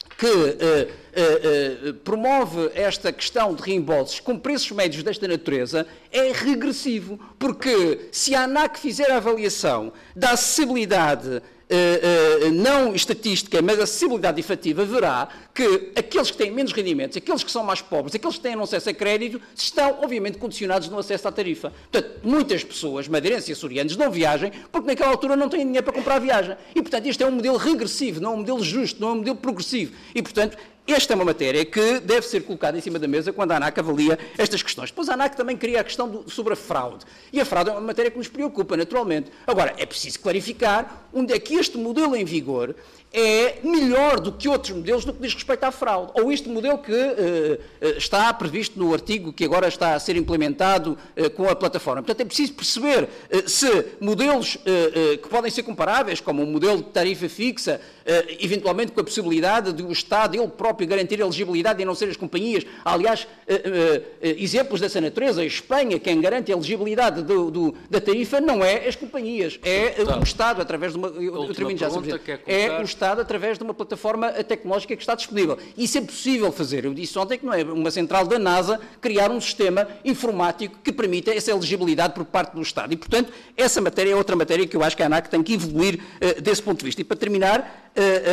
que promove esta questão de reembolsos com preços médios desta natureza é regressivo, porque se a ANAC fizer a avaliação da acessibilidade não estatística, mas acessibilidade efetiva, verá que aqueles que têm menos rendimentos, aqueles que são mais pobres, aqueles que têm acesso a crédito, estão, obviamente, condicionados no acesso à tarifa. Portanto, muitas pessoas, madeirenses e açorianos, não viajem porque naquela altura não têm dinheiro para comprar a viagem. E, portanto, este é um modelo regressivo, não é um modelo justo, não é um modelo progressivo. E, portanto, esta é uma matéria que deve ser colocada em cima da mesa quando a ANAC avalia estas questões. Depois a ANAC também cria a questão sobre a fraude. E a fraude é uma matéria que nos preocupa, naturalmente. Agora, é preciso clarificar onde é que este modelo em vigor é melhor do que outros modelos no que diz respeito à fraude. Ou este modelo que está previsto no artigo que agora está a ser implementado com a plataforma. Portanto, é preciso perceber se modelos que podem ser comparáveis, como um modelo de tarifa fixa, eventualmente com a possibilidade de o Estado ele próprio garantir a elegibilidade e não ser as companhias. Há, aliás, exemplos dessa natureza. A Espanha, quem garante a elegibilidade da tarifa não é as companhias, é o Estado, através de uma... Eu termino já, é o Estado através de uma plataforma tecnológica que está disponível. Isso é possível fazer. Eu disse ontem que não é uma central da NASA criar um sistema informático que permita essa elegibilidade por parte do Estado. E, portanto, essa matéria é outra matéria que eu acho que a ANAC tem que evoluir desse ponto de vista. E para terminar,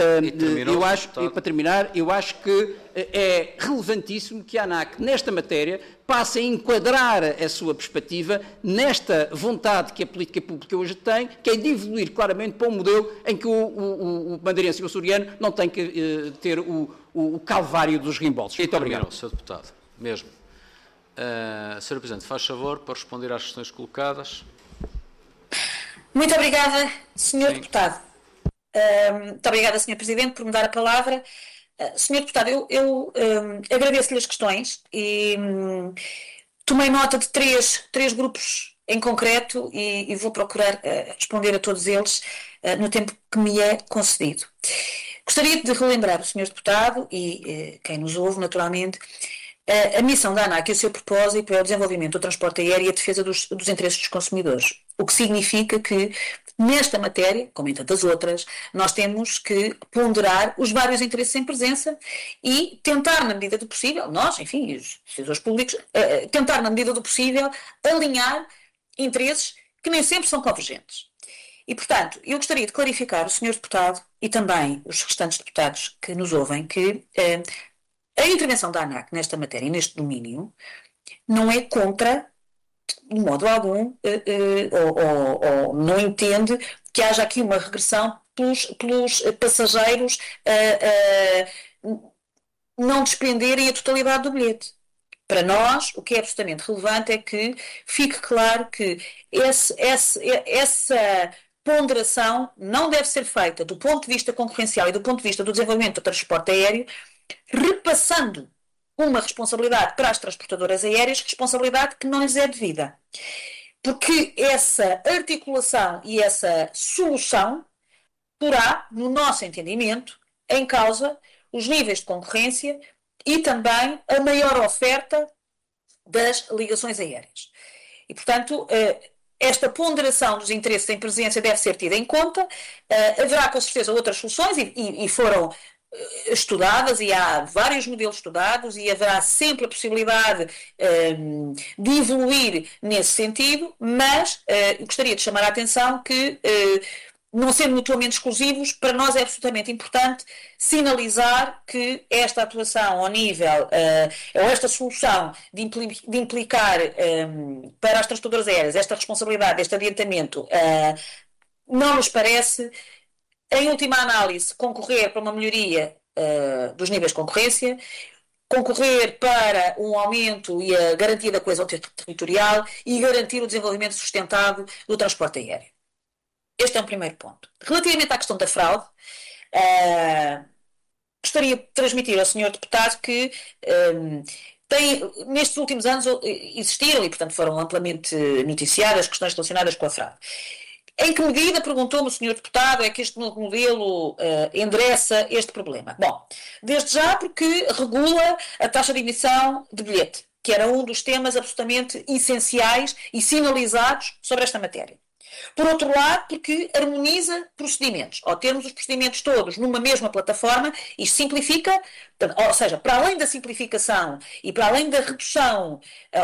eu acho que é relevantíssimo que a ANAC, nesta matéria, passe a enquadrar a sua perspectiva nesta vontade que a política pública hoje tem, que é de evoluir claramente para um modelo em que o madeirense e o açoriano não tem que ter o calvário dos reembolsos. Muito obrigado. Sr. Deputado, mesmo. Sr. Presidente, faz favor para responder às questões colocadas. Muito obrigada, Sr. Deputado. Muito obrigada, Sr. Presidente, por me dar a palavra. Sr. Deputado, eu agradeço-lhe as questões e tomei nota de três grupos em concreto e vou procurar responder a todos eles no tempo que me é concedido. Gostaria de relembrar o Sr. Deputado e quem nos ouve, naturalmente, a missão da ANAC e o seu propósito é o desenvolvimento do transporte aéreo e a defesa dos interesses dos consumidores, o que significa que, nesta matéria, como em tantas outras, nós temos que ponderar os vários interesses em presença e tentar, na medida do possível, nós, enfim, os decisores públicos, tentar, na medida do possível, alinhar interesses que nem sempre são convergentes. E, portanto, eu gostaria de clarificar o senhor deputado e também os restantes deputados que nos ouvem que a intervenção da ANAC nesta matéria, neste domínio, não é contra, de modo algum, ou não entende que haja aqui uma regressão pelos passageiros não despenderem a totalidade do bilhete. Para nós, o que é absolutamente relevante é que fique claro que essa ponderação não deve ser feita do ponto de vista concorrencial e do ponto de vista do desenvolvimento do transporte aéreo, repassando uma responsabilidade para as transportadoras aéreas, responsabilidade que não lhes é devida. Porque essa articulação e essa solução porá, no nosso entendimento, em causa os níveis de concorrência e também a maior oferta das ligações aéreas. E, portanto, esta ponderação dos interesses em presença deve ser tida em conta. Haverá, com certeza, outras soluções e foram estudadas, e há vários modelos estudados, e haverá sempre a possibilidade de evoluir nesse sentido, mas gostaria de chamar a atenção que, não sendo mutuamente exclusivos, para nós é absolutamente importante sinalizar que esta atuação ao nível, ou esta solução de implicar para as transportadoras aéreas esta responsabilidade, este adiantamento, não nos parece, em última análise, concorrer para uma melhoria dos níveis de concorrência, concorrer para um aumento e a garantia da coesão territorial e garantir o desenvolvimento sustentado do transporte aéreo. Este é um primeiro ponto. Relativamente à questão da fraude, gostaria de transmitir ao Sr. Deputado que nestes últimos anos existiram e, portanto, foram amplamente noticiadas questões relacionadas com a fraude. Em que medida, perguntou-me o Sr. Deputado, é que este novo modelo endereça este problema? Bom, desde já porque regula a taxa de emissão de bilhete, que era um dos temas absolutamente essenciais e sinalizados sobre esta matéria. Por outro lado, porque harmoniza procedimentos. Ao termos os procedimentos todos numa mesma plataforma, isto simplifica, ou seja, para além da simplificação e para além da redução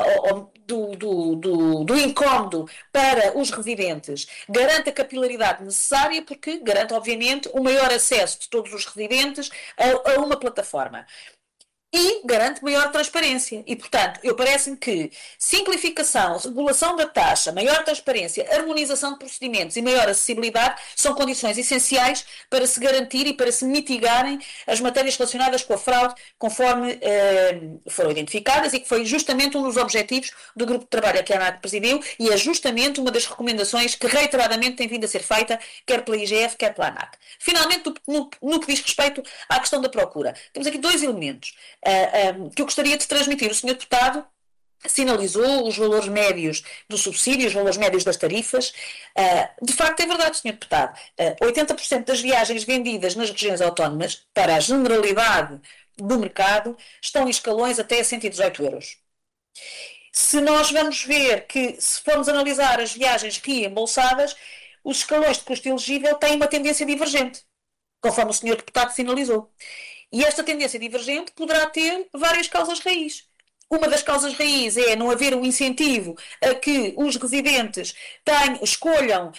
do incómodo para os residentes, garante a capilaridade necessária, porque garante, obviamente, o maior acesso de todos os residentes a uma plataforma. E garante maior transparência. E, portanto, parece-me que simplificação, regulação da taxa, maior transparência, harmonização de procedimentos e maior acessibilidade são condições essenciais para se garantir e para se mitigarem as matérias relacionadas com a fraude, conforme foram identificadas, e que foi justamente um dos objetivos do grupo de trabalho que a ANAC presidiu, e é justamente uma das recomendações que reiteradamente tem vindo a ser feita, quer pela IGF, quer pela ANAC. Finalmente, no que diz respeito à questão da procura, temos aqui dois elementos que eu gostaria de transmitir. O Sr. Deputado sinalizou os valores médios do subsídio, os valores médios das tarifas. De facto, é verdade, Sr. Deputado. 80% das viagens vendidas nas regiões autónomas para a generalidade do mercado estão em escalões até 118 euros. Se nós vamos ver que, se formos analisar as viagens reembolsadas, os escalões de custo elegível têm uma tendência divergente, conforme o Sr. Deputado sinalizou. E esta tendência divergente poderá ter várias causas raiz. Uma das causas raiz é não haver um incentivo a que os residentes escolham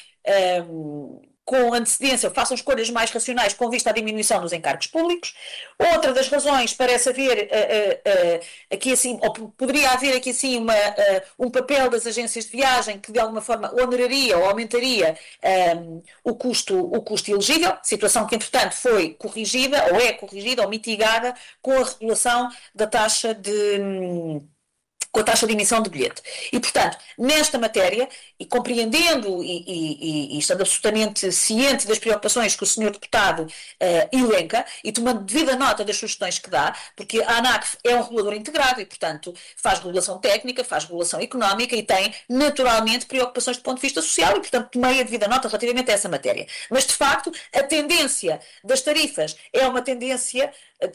com antecedência, façam escolhas mais racionais com vista à diminuição dos encargos públicos. Outra das razões parece haver aqui assim, ou poderia haver aqui assim um papel das agências de viagem que de alguma forma oneraria ou aumentaria o custo elegível, situação que entretanto foi corrigida ou é corrigida ou mitigada com a regulação da taxa com a taxa de emissão de bilhete. E, portanto, nesta matéria, e compreendendo e estando absolutamente ciente das preocupações que o Sr. Deputado elenca, e tomando devida nota das sugestões que dá, porque a ANAC é um regulador integrado e, portanto, faz regulação técnica, faz regulação económica e tem, naturalmente, preocupações do ponto de vista social e, portanto, tomei a devida nota relativamente a essa matéria. Mas, de facto, a tendência das tarifas é uma tendência...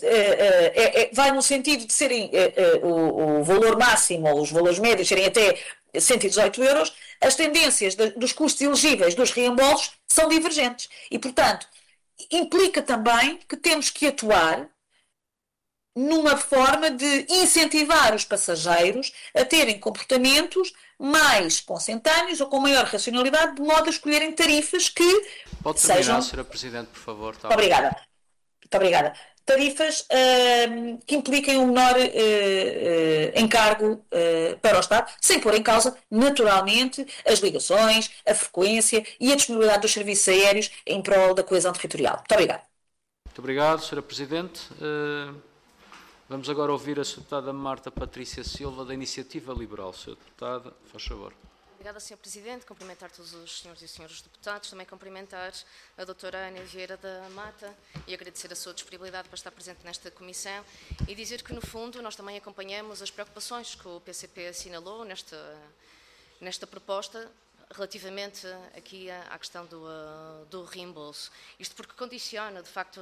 vai no sentido de serem o valor máximo ou os valores médios serem até 118 euros, as tendências dos custos elegíveis dos reembolsos são divergentes e, portanto, implica também que temos que atuar numa forma de incentivar os passageiros a terem comportamentos mais consentâneos ou com maior racionalidade, de modo a escolherem tarifas que Pode terminar, sejam... Sra. Presidente, por favor. Muito obrigada. Muito obrigada. Tarifas que impliquem um menor encargo para o Estado, sem pôr em causa, naturalmente, as ligações, a frequência e a disponibilidade dos serviços aéreos em prol da coesão territorial. Muito obrigada. Muito obrigado, Sra. Presidente. Vamos agora ouvir a Sra. Deputada Marta Patrícia Silva, da Iniciativa Liberal. Sra. Deputada, faz favor. Obrigada, Sr. Presidente. Cumprimentar todos os senhores e senhores deputados. Também cumprimentar a doutora Ana Vieira da Mata e agradecer a sua disponibilidade para estar presente nesta comissão e dizer que, no fundo, nós também acompanhamos as preocupações que o PCP assinalou nesta proposta relativamente aqui à questão do reembolso. Isto porque condiciona, de facto,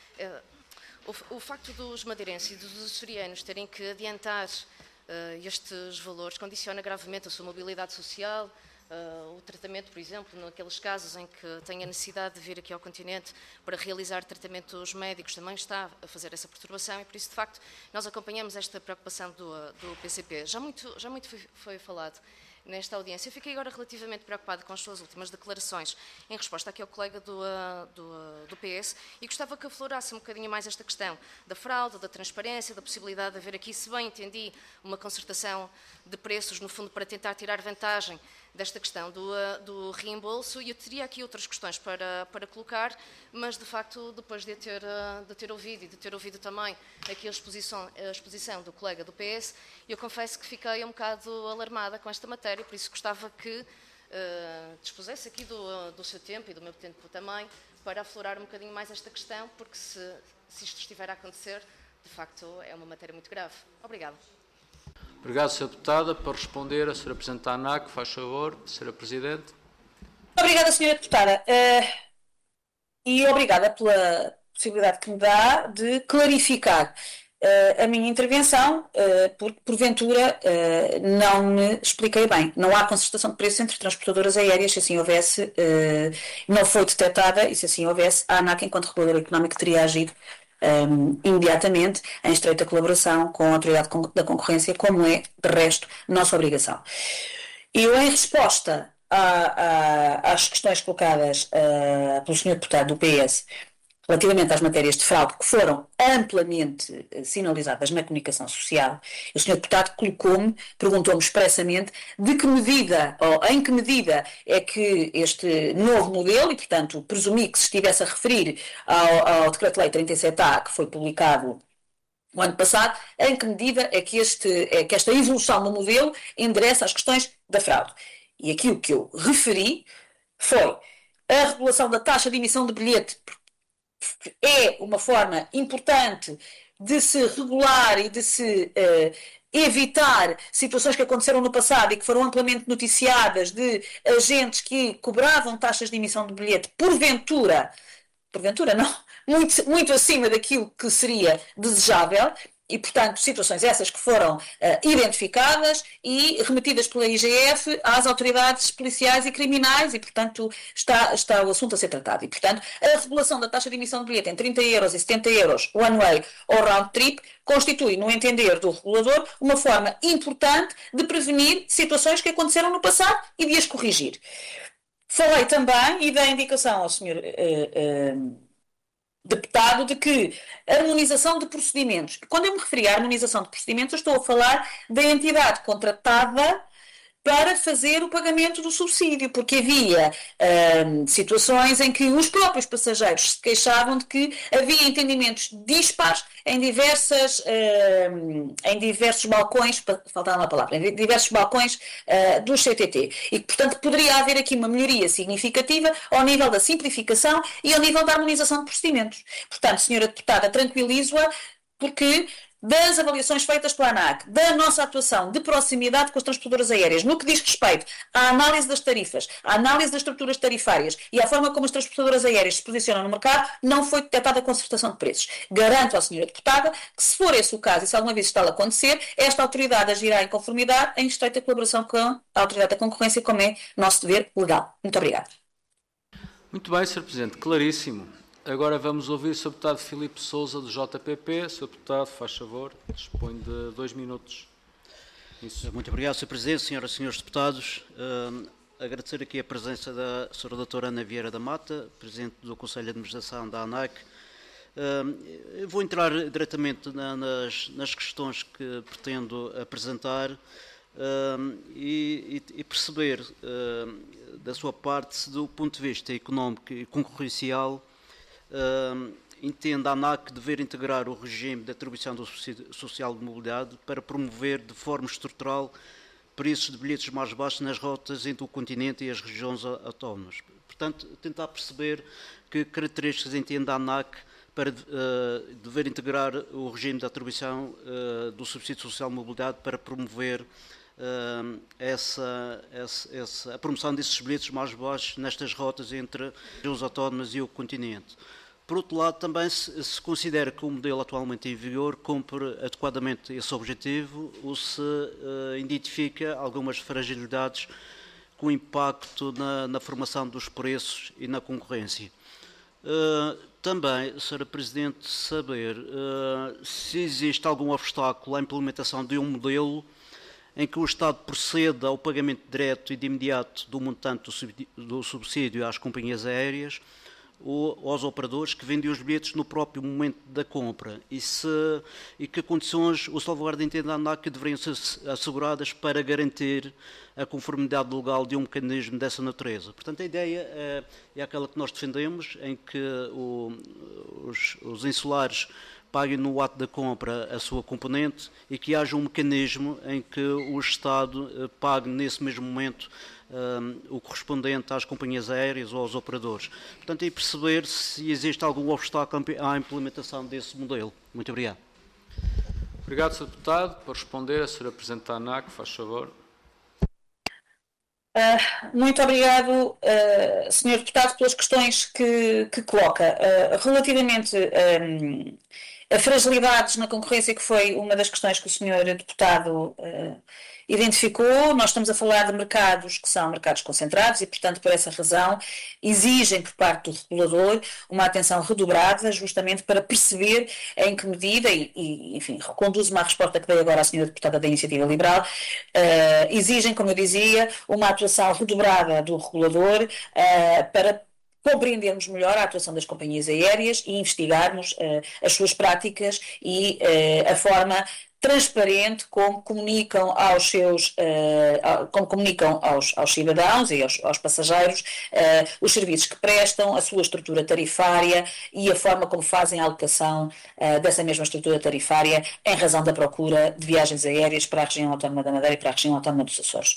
o facto dos madeirenses e dos açorianos terem que adiantar estes valores condiciona gravemente a sua mobilidade social, o tratamento, por exemplo, naqueles casos em que tem a necessidade de vir aqui ao continente para realizar tratamentos médicos, também está a fazer essa perturbação e, por isso, de facto, nós acompanhamos esta preocupação do PCP. Já muito foi falado nesta audiência. Eu fiquei agora relativamente preocupada com as suas últimas declarações em resposta aqui ao colega do PS e gostava que aflorasse um bocadinho mais esta questão da fraude, da transparência, da possibilidade de haver aqui, se bem entendi, uma concertação de preços, no fundo, para tentar tirar vantagem desta questão do reembolso, e eu teria aqui outras questões para colocar, mas de facto depois de ter ouvido e de ter ouvido também aqui a exposição do colega do PS, eu confesso que fiquei um bocado alarmada com esta matéria, por isso gostava que dispusesse aqui do seu tempo e do meu tempo também para aflorar um bocadinho mais esta questão, porque se isto estiver a acontecer, de facto é uma matéria muito grave. Obrigada. Obrigado, Sra. Deputada. Para responder, a Sra. Presidente da ANAC, faz favor. Sra. Presidente. Obrigada, Sra. Deputada. E obrigada pela possibilidade que me dá de clarificar a minha intervenção, porque, porventura, não me expliquei bem. Não há concertação de preços entre transportadoras aéreas. Se assim houvesse, não foi detectada, e se assim houvesse, a ANAC, enquanto regulador económico, teria agido imediatamente, em estreita colaboração com a Autoridade da Concorrência, como é, de resto, nossa obrigação. Eu, em resposta às questões colocadas pelo Sr. Deputado do PS, relativamente às matérias de fraude que foram amplamente sinalizadas na comunicação social, o Sr. Deputado perguntou-me expressamente de que medida, ou em que medida é que este novo modelo, e portanto presumi que se estivesse a referir ao Decreto-Lei 37A, que foi publicado no ano passado, em que medida é que esta evolução do modelo endereça as questões da fraude. E aquilo que eu referi foi a regulação da taxa de emissão de bilhete, é uma forma importante de se regular e de se evitar situações que aconteceram no passado e que foram amplamente noticiadas de agentes que cobravam taxas de emissão de bilhete porventura não, muito acima daquilo que seria desejável. E, portanto, situações essas que foram identificadas e remetidas pela IGF às autoridades policiais e criminais e, portanto, está o assunto a ser tratado. E, portanto, a regulação da taxa de emissão de bilhete em 30 euros e 70 euros one way ou round trip constitui, no entender do regulador, uma forma importante de prevenir situações que aconteceram no passado e de as corrigir. Falei também e dei indicação ao Sr. Deputado de que a harmonização de procedimentos, quando eu me referi à harmonização de procedimentos, eu estou a falar da entidade contratada para fazer o pagamento do subsídio, porque havia situações em que os próprios passageiros se queixavam de que havia entendimentos dispares em diversos balcões, faltava uma palavra, em diversos balcões do CTT, e que, portanto, poderia haver aqui uma melhoria significativa ao nível da simplificação e ao nível da harmonização de procedimentos. Portanto, Sra. Deputada, tranquilizo-a, porque das avaliações feitas pela ANAC, da nossa atuação de proximidade com as transportadoras aéreas, no que diz respeito à análise das tarifas, à análise das estruturas tarifárias e à forma como as transportadoras aéreas se posicionam no mercado, não foi detectada a concertação de preços. Garanto à Sra. Deputada que, se for esse o caso e se alguma vez está a acontecer, esta autoridade agirá em conformidade, em estreita colaboração com a Autoridade da Concorrência, como é nosso dever legal. Muito obrigada. Muito bem, Sr. Presidente, claríssimo. Agora vamos ouvir o Sr. Deputado Filipe Sousa, do JPP. Sr. Deputado, faz favor, dispõe de 2 minutos. Isso. Muito obrigado, Sr. Presidente, Senhoras e Senhores Deputados. Agradecer aqui a presença da Sra. Doutora Ana Vieira da Mata, Presidente do Conselho de Administração da ANAC. Eu vou entrar diretamente nas questões que pretendo apresentar e perceber da sua parte, do ponto de vista económico e concorrencial, entende a ANAC dever integrar o regime de atribuição do subsídio social de mobilidade para promover de forma estrutural preços de bilhetes mais baixos nas rotas entre o continente e as regiões autónomas. Portanto, tentar perceber que características entende a ANAC para dever integrar o regime de atribuição do subsídio social de mobilidade para promover a promoção desses bilhetes mais baixos nestas rotas entre as regiões autónomas e o continente. Por outro lado, também se considera que o modelo atualmente em vigor cumpre adequadamente esse objetivo ou se identifica algumas fragilidades com impacto na formação dos preços e na concorrência. Também, Sra. Presidente, saber se existe algum obstáculo à implementação de um modelo em que o Estado proceda ao pagamento direto e de imediato do montante do subsídio às companhias aéreas ou aos operadores que vendem os bilhetes no próprio momento da compra e que condições o salvaguarda entende a ANAC que deveriam ser asseguradas para garantir a conformidade legal de um mecanismo dessa natureza. Portanto, a ideia é aquela que nós defendemos, em que os insulares paguem no ato da compra a sua componente e que haja um mecanismo em que o Estado pague nesse mesmo momento o correspondente às companhias aéreas ou aos operadores. Portanto, é perceber se existe algum obstáculo à implementação desse modelo. Muito obrigado. Obrigado, Sr. Deputado. Por responder, a Sra. Presidente da ANAC, faz favor. Muito obrigado, Sr. Deputado, pelas questões que coloca. Relativamente a fragilidades na concorrência, que foi uma das questões que o Sr. Deputado identificou, nós estamos a falar de mercados que são mercados concentrados e, portanto, por essa razão, exigem por parte do regulador uma atenção redobrada, justamente para perceber em que medida, enfim, reconduzo-me à resposta que dei agora à Sra. Deputada da Iniciativa Liberal, exigem, como eu dizia, uma atuação redobrada do regulador para compreendermos melhor a atuação das companhias aéreas e investigarmos as suas práticas e a forma transparente como comunicam aos cidadãos e aos passageiros os serviços que prestam, a sua estrutura tarifária e a forma como fazem a alocação dessa mesma estrutura tarifária em razão da procura de viagens aéreas para a região autónoma da Madeira e para a região autónoma dos Açores.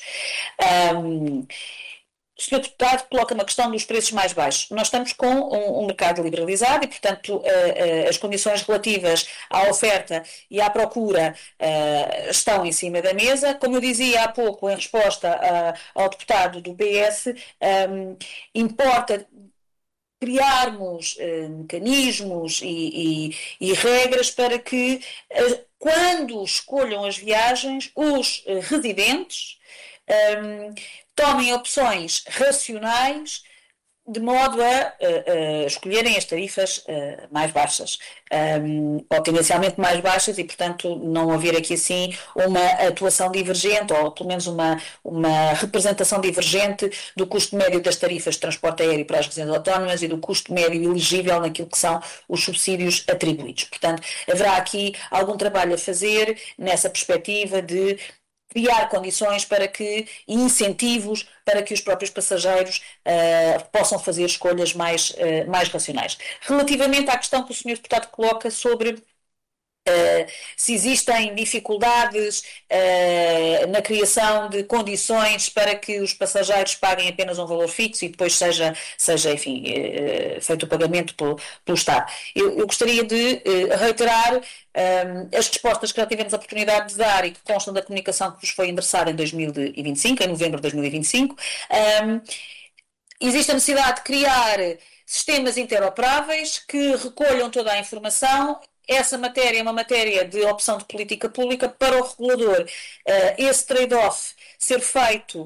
O Sr. Deputado coloca-me a questão dos preços mais baixos. Nós estamos com um mercado liberalizado e, portanto, as condições relativas à oferta e à procura estão em cima da mesa. Como eu dizia há pouco, em resposta ao deputado do PS, importa criarmos mecanismos e regras para que, quando escolham as viagens, os residentes tomem opções racionais de modo a escolherem as tarifas mais baixas, ou tendencialmente mais baixas, e, portanto, não haver aqui assim uma atuação divergente, ou pelo menos uma representação divergente do custo médio das tarifas de transporte aéreo para as regiões autónomas e do custo médio elegível naquilo que são os subsídios atribuídos. Portanto, haverá aqui algum trabalho a fazer nessa perspectiva de criar condições para que, e incentivos para que os próprios passageiros possam fazer escolhas mais racionais. Relativamente à questão que o Sr. Deputado coloca sobre se existem dificuldades na criação de condições para que os passageiros paguem apenas um valor fixo e depois seja enfim, feito o pagamento pelo Estado. Eu gostaria de reiterar as respostas que já tivemos a oportunidade de dar e que constam da comunicação que vos foi endereçada em 2025, em novembro de 2025. Existe a necessidade de criar sistemas interoperáveis que recolham toda a informação. Essa matéria é uma matéria de opção de política pública para o regulador. Esse trade-off ser feito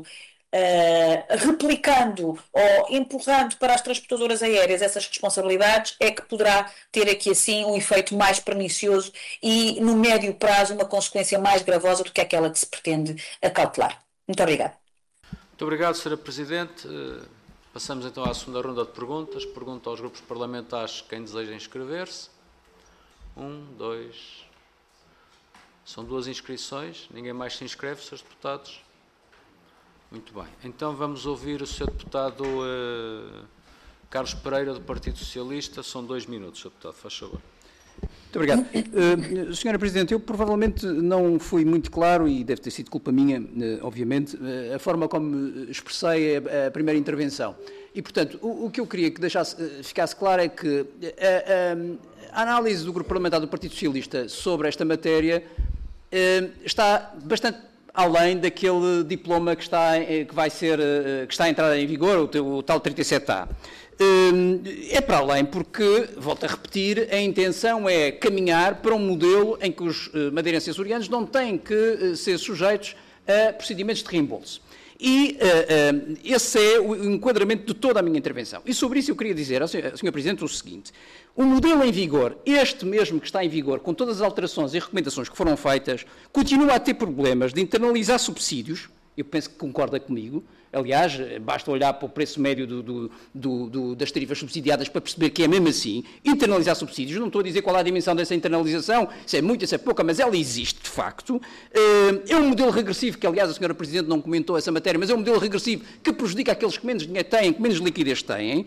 replicando ou empurrando para as transportadoras aéreas essas responsabilidades, é que poderá ter aqui assim um efeito mais pernicioso e no médio prazo uma consequência mais gravosa do que aquela que se pretende acautelar. Muito obrigada. Muito obrigado, Sra. Presidente. Passamos então à segunda ronda de perguntas. Pergunto aos grupos parlamentares quem deseja inscrever-se. 1, 2... São 2 inscrições. Ninguém mais se inscreve, Srs. Deputados? Muito bem. Então vamos ouvir o Sr. Deputado Carlos Pereira, do Partido Socialista. São 2 minutos, Sr. Deputado. Faz favor. Muito obrigado. Sra. Presidente, eu provavelmente não fui muito claro, e deve ter sido culpa minha, obviamente, a forma como expressei a primeira intervenção. E, portanto, o que eu queria que ficasse claro é que a análise do Grupo Parlamentar do Partido Socialista sobre esta matéria está bastante além daquele diploma que está a entrar em vigor, o tal 37A. É para além porque, volto a repetir, a intenção é caminhar para um modelo em que os madeirenses açorianos não têm que ser sujeitos a procedimentos de reembolso. E esse é o enquadramento de toda a minha intervenção. E sobre isso eu queria dizer ao Sr. Presidente o seguinte: o modelo em vigor, este mesmo que está em vigor, com todas as alterações e recomendações que foram feitas, continua a ter problemas de internalizar subsídios. Eu penso que concorda comigo. Aliás, basta olhar para o preço médio das tarifas subsidiadas para perceber que é mesmo assim. Internalizar subsídios, não estou a dizer qual é a dimensão dessa internalização, se é muita, se é pouca, mas ela existe de facto. É um modelo regressivo, que aliás a Sra. Presidente não comentou essa matéria, mas é um modelo regressivo que prejudica aqueles que menos dinheiro têm, que menos liquidez têm.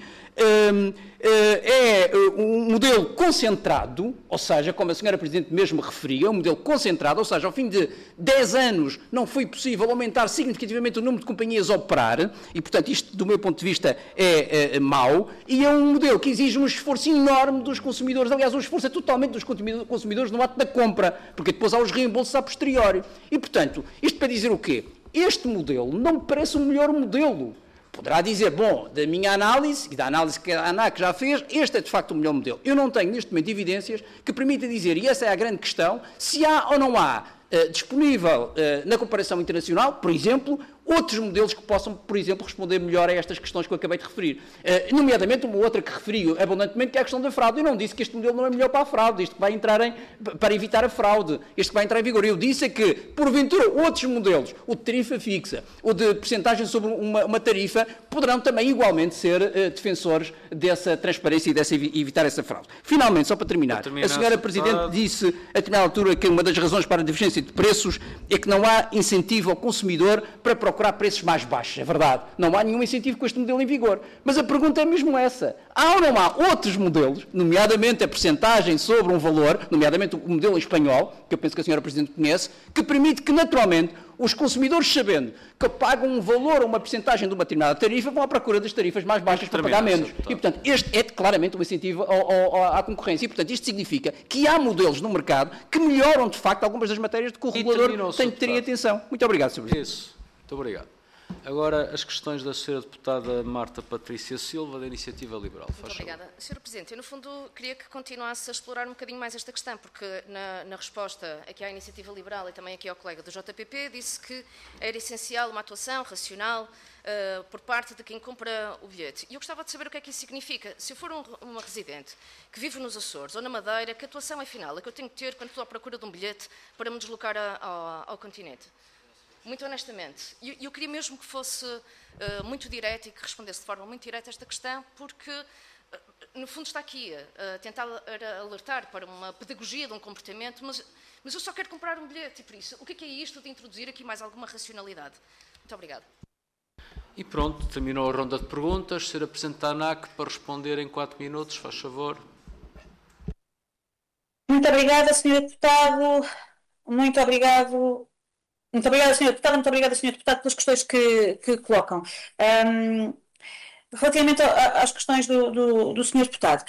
É um modelo concentrado, ou seja, como a Sra. Presidente mesmo referia, é um modelo concentrado, ou seja, ao fim de 10 anos não foi possível aumentar significativamente o número de companhias a operar, e portanto isto do meu ponto de vista é mau, e é um modelo que exige um esforço enorme dos consumidores. Aliás, o esforço é totalmente dos consumidores no ato da compra, porque depois há os reembolsos a posteriori. E portanto, isto para dizer o quê? Este modelo não me parece o melhor modelo. Poderá dizer, bom, da minha análise e da análise que a ANAC já fez, este é de facto o melhor modelo. Eu não tenho neste momento evidências que permitam dizer, e essa é a grande questão, se há ou não há disponível na comparação internacional, por exemplo, outros modelos que possam, por exemplo, responder melhor a estas questões que eu acabei de referir. Nomeadamente uma outra que referi abundantemente, que é a questão da fraude. Eu não disse que este modelo não é melhor para a fraude, isto que vai entrar para evitar a fraude, este que vai entrar em vigor. Eu disse que, porventura, outros modelos, o de tarifa fixa, o de percentagem sobre uma tarifa, poderão também igualmente ser defensores dessa transparência e dessa evitar essa fraude. Finalmente, só para terminar, a Sra. Presidente disse a determinada altura que uma das razões para a divergência de preços é que não há incentivo ao consumidor para procurar preços mais baixos. É verdade, não há nenhum incentivo com este modelo em vigor. Mas a pergunta é mesmo essa. Há ou não há outros modelos, nomeadamente a percentagem sobre um valor, nomeadamente o modelo espanhol, que eu penso que a Sra. Presidente conhece, que permite que, naturalmente, os consumidores, sabendo que pagam um valor ou uma percentagem de uma determinada tarifa, vão à procura das tarifas mais baixas para pagar menos. E, portanto, este é claramente um incentivo à concorrência. E, portanto, isto significa que há modelos no mercado que melhoram, de facto, algumas das matérias de que o regulador tem de ter atenção. Muito obrigado, Sr. Presidente. Isso. Muito obrigado. Agora, as questões da Sra. Deputada Marta Patrícia Silva, da Iniciativa Liberal. Muito obrigada. Sr. Presidente, eu, no fundo, queria que continuasse a explorar um bocadinho mais esta questão, porque na resposta aqui à Iniciativa Liberal e também aqui ao colega do JPP, disse que era essencial uma atuação racional por parte de quem compra o bilhete. E eu gostava de saber o que é que isso significa. Se eu for uma residente que vive nos Açores ou na Madeira, que atuação é final? É que eu tenho que ter quando estou à procura de um bilhete para me deslocar ao continente? Muito honestamente, eu queria mesmo que fosse muito direto e que respondesse de forma muito direta a esta questão, porque, no fundo, está aqui a tentar alertar para uma pedagogia de um comportamento, mas eu só quero comprar um bilhete e, por isso, o que é isto de introduzir aqui mais alguma racionalidade? Muito obrigada. E pronto, terminou a ronda de perguntas. Sr. Presidente da ANAC, para responder em 4 minutos, faz favor. Muito obrigada, Sr. Deputado. Muito obrigado. Muito obrigada, Sr. Deputado. Muito obrigada, Sr. Deputado, pelas questões que colocam. Relativamente às questões do Sr. Deputado,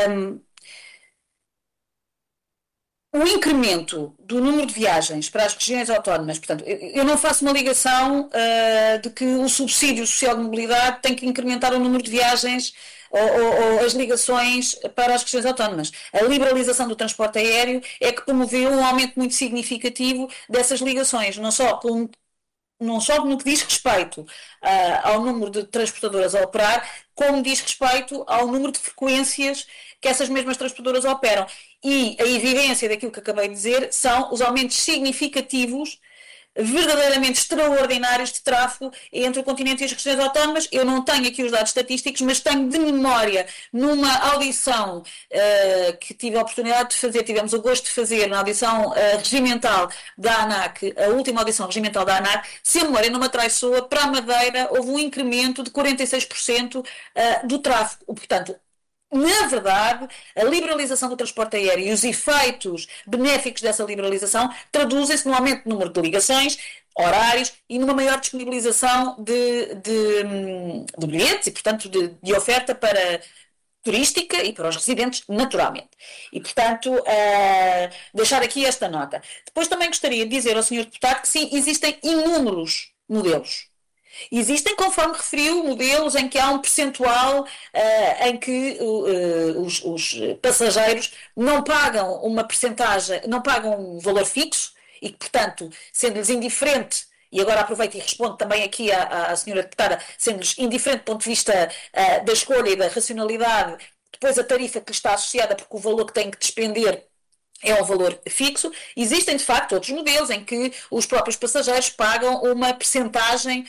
o incremento do número de viagens para as regiões autónomas, portanto, eu não faço uma ligação de que o subsídio social de mobilidade tem que incrementar o número de viagens ou as ligações para as regiões autónomas. A liberalização do transporte aéreo é que promoveu um aumento muito significativo dessas ligações, não só não só no que diz respeito ao número de transportadoras a operar, como diz respeito ao número de frequências que essas mesmas transportadoras operam. E a evidência daquilo que acabei de dizer são os aumentos significativos, verdadeiramente extraordinários de tráfego entre o continente e as regiões autónomas. Eu não tenho aqui os dados estatísticos, mas tenho de memória, numa audição que tive a oportunidade de fazer, tivemos o gosto de fazer na audição regimental da ANAC, a última audição regimental da ANAC, se a memória não me atraiçoa, para a Madeira houve um incremento de 46% do tráfego. Portanto, na verdade, a liberalização do transporte aéreo e os efeitos benéficos dessa liberalização traduzem-se no aumento do número de ligações, horários e numa maior disponibilização de bilhetes e, portanto, de oferta para turística e para os residentes, naturalmente. E, portanto, deixar aqui esta nota. Depois também gostaria de dizer ao Sr. Deputado que sim, existem inúmeros modelos. Existem, conforme referiu, modelos em que há um percentual em que os passageiros não pagam uma percentagem, não pagam um valor fixo e que, portanto, sendo-lhes indiferente, e agora aproveito e respondo também aqui à senhora deputada, sendo-lhes indiferente do ponto de vista da escolha e da racionalidade, depois a tarifa que lhe está associada, porque o valor que tem que despender é um valor fixo. Existem, de facto, outros modelos em que os próprios passageiros pagam uma percentagem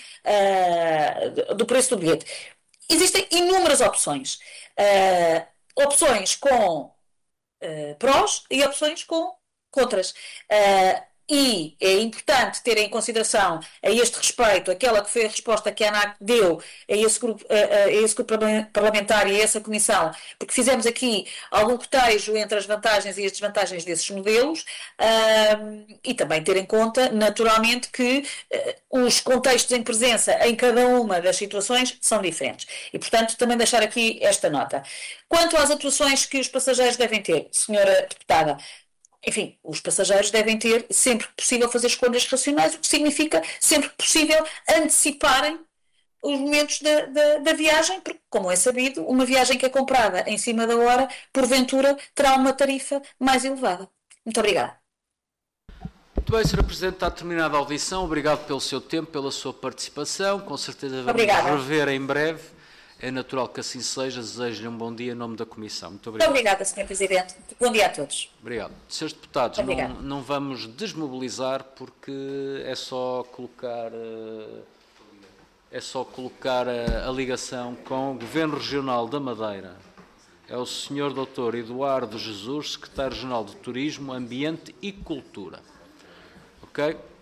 do preço do bilhete. Existem inúmeras opções. Opções com prós e opções com contras. E é importante ter em consideração, a este respeito, aquela que foi a resposta que a ANAC deu a esse grupo parlamentar e a essa comissão, porque fizemos aqui algum cotejo entre as vantagens e as desvantagens desses modelos, e também ter em conta, naturalmente, que os contextos em presença em cada uma das situações são diferentes. E, portanto, também deixar aqui esta nota. Quanto às atuações que os passageiros devem ter, senhora deputada, enfim, os passageiros devem ter, sempre que possível, fazer escolhas racionais, o que significa, sempre que possível, anteciparem os momentos da viagem, porque, como é sabido, uma viagem que é comprada em cima da hora, porventura, terá uma tarifa mais elevada. Muito obrigada. Muito bem, Sra. Presidente, está terminada a audição. Obrigado pelo seu tempo, pela sua participação. Com certeza vamos rever em breve. É natural que assim seja. Desejo-lhe um bom dia em nome da Comissão. Muito obrigado. Muito obrigada, Sr. Presidente. Bom dia a todos. Obrigado. Srs. Deputados, não vamos desmobilizar, porque é só colocar a ligação com o Governo Regional da Madeira. É o Sr. Dr. Eduardo Jesus, Secretário Regional de Turismo, Ambiente e Cultura. Ok?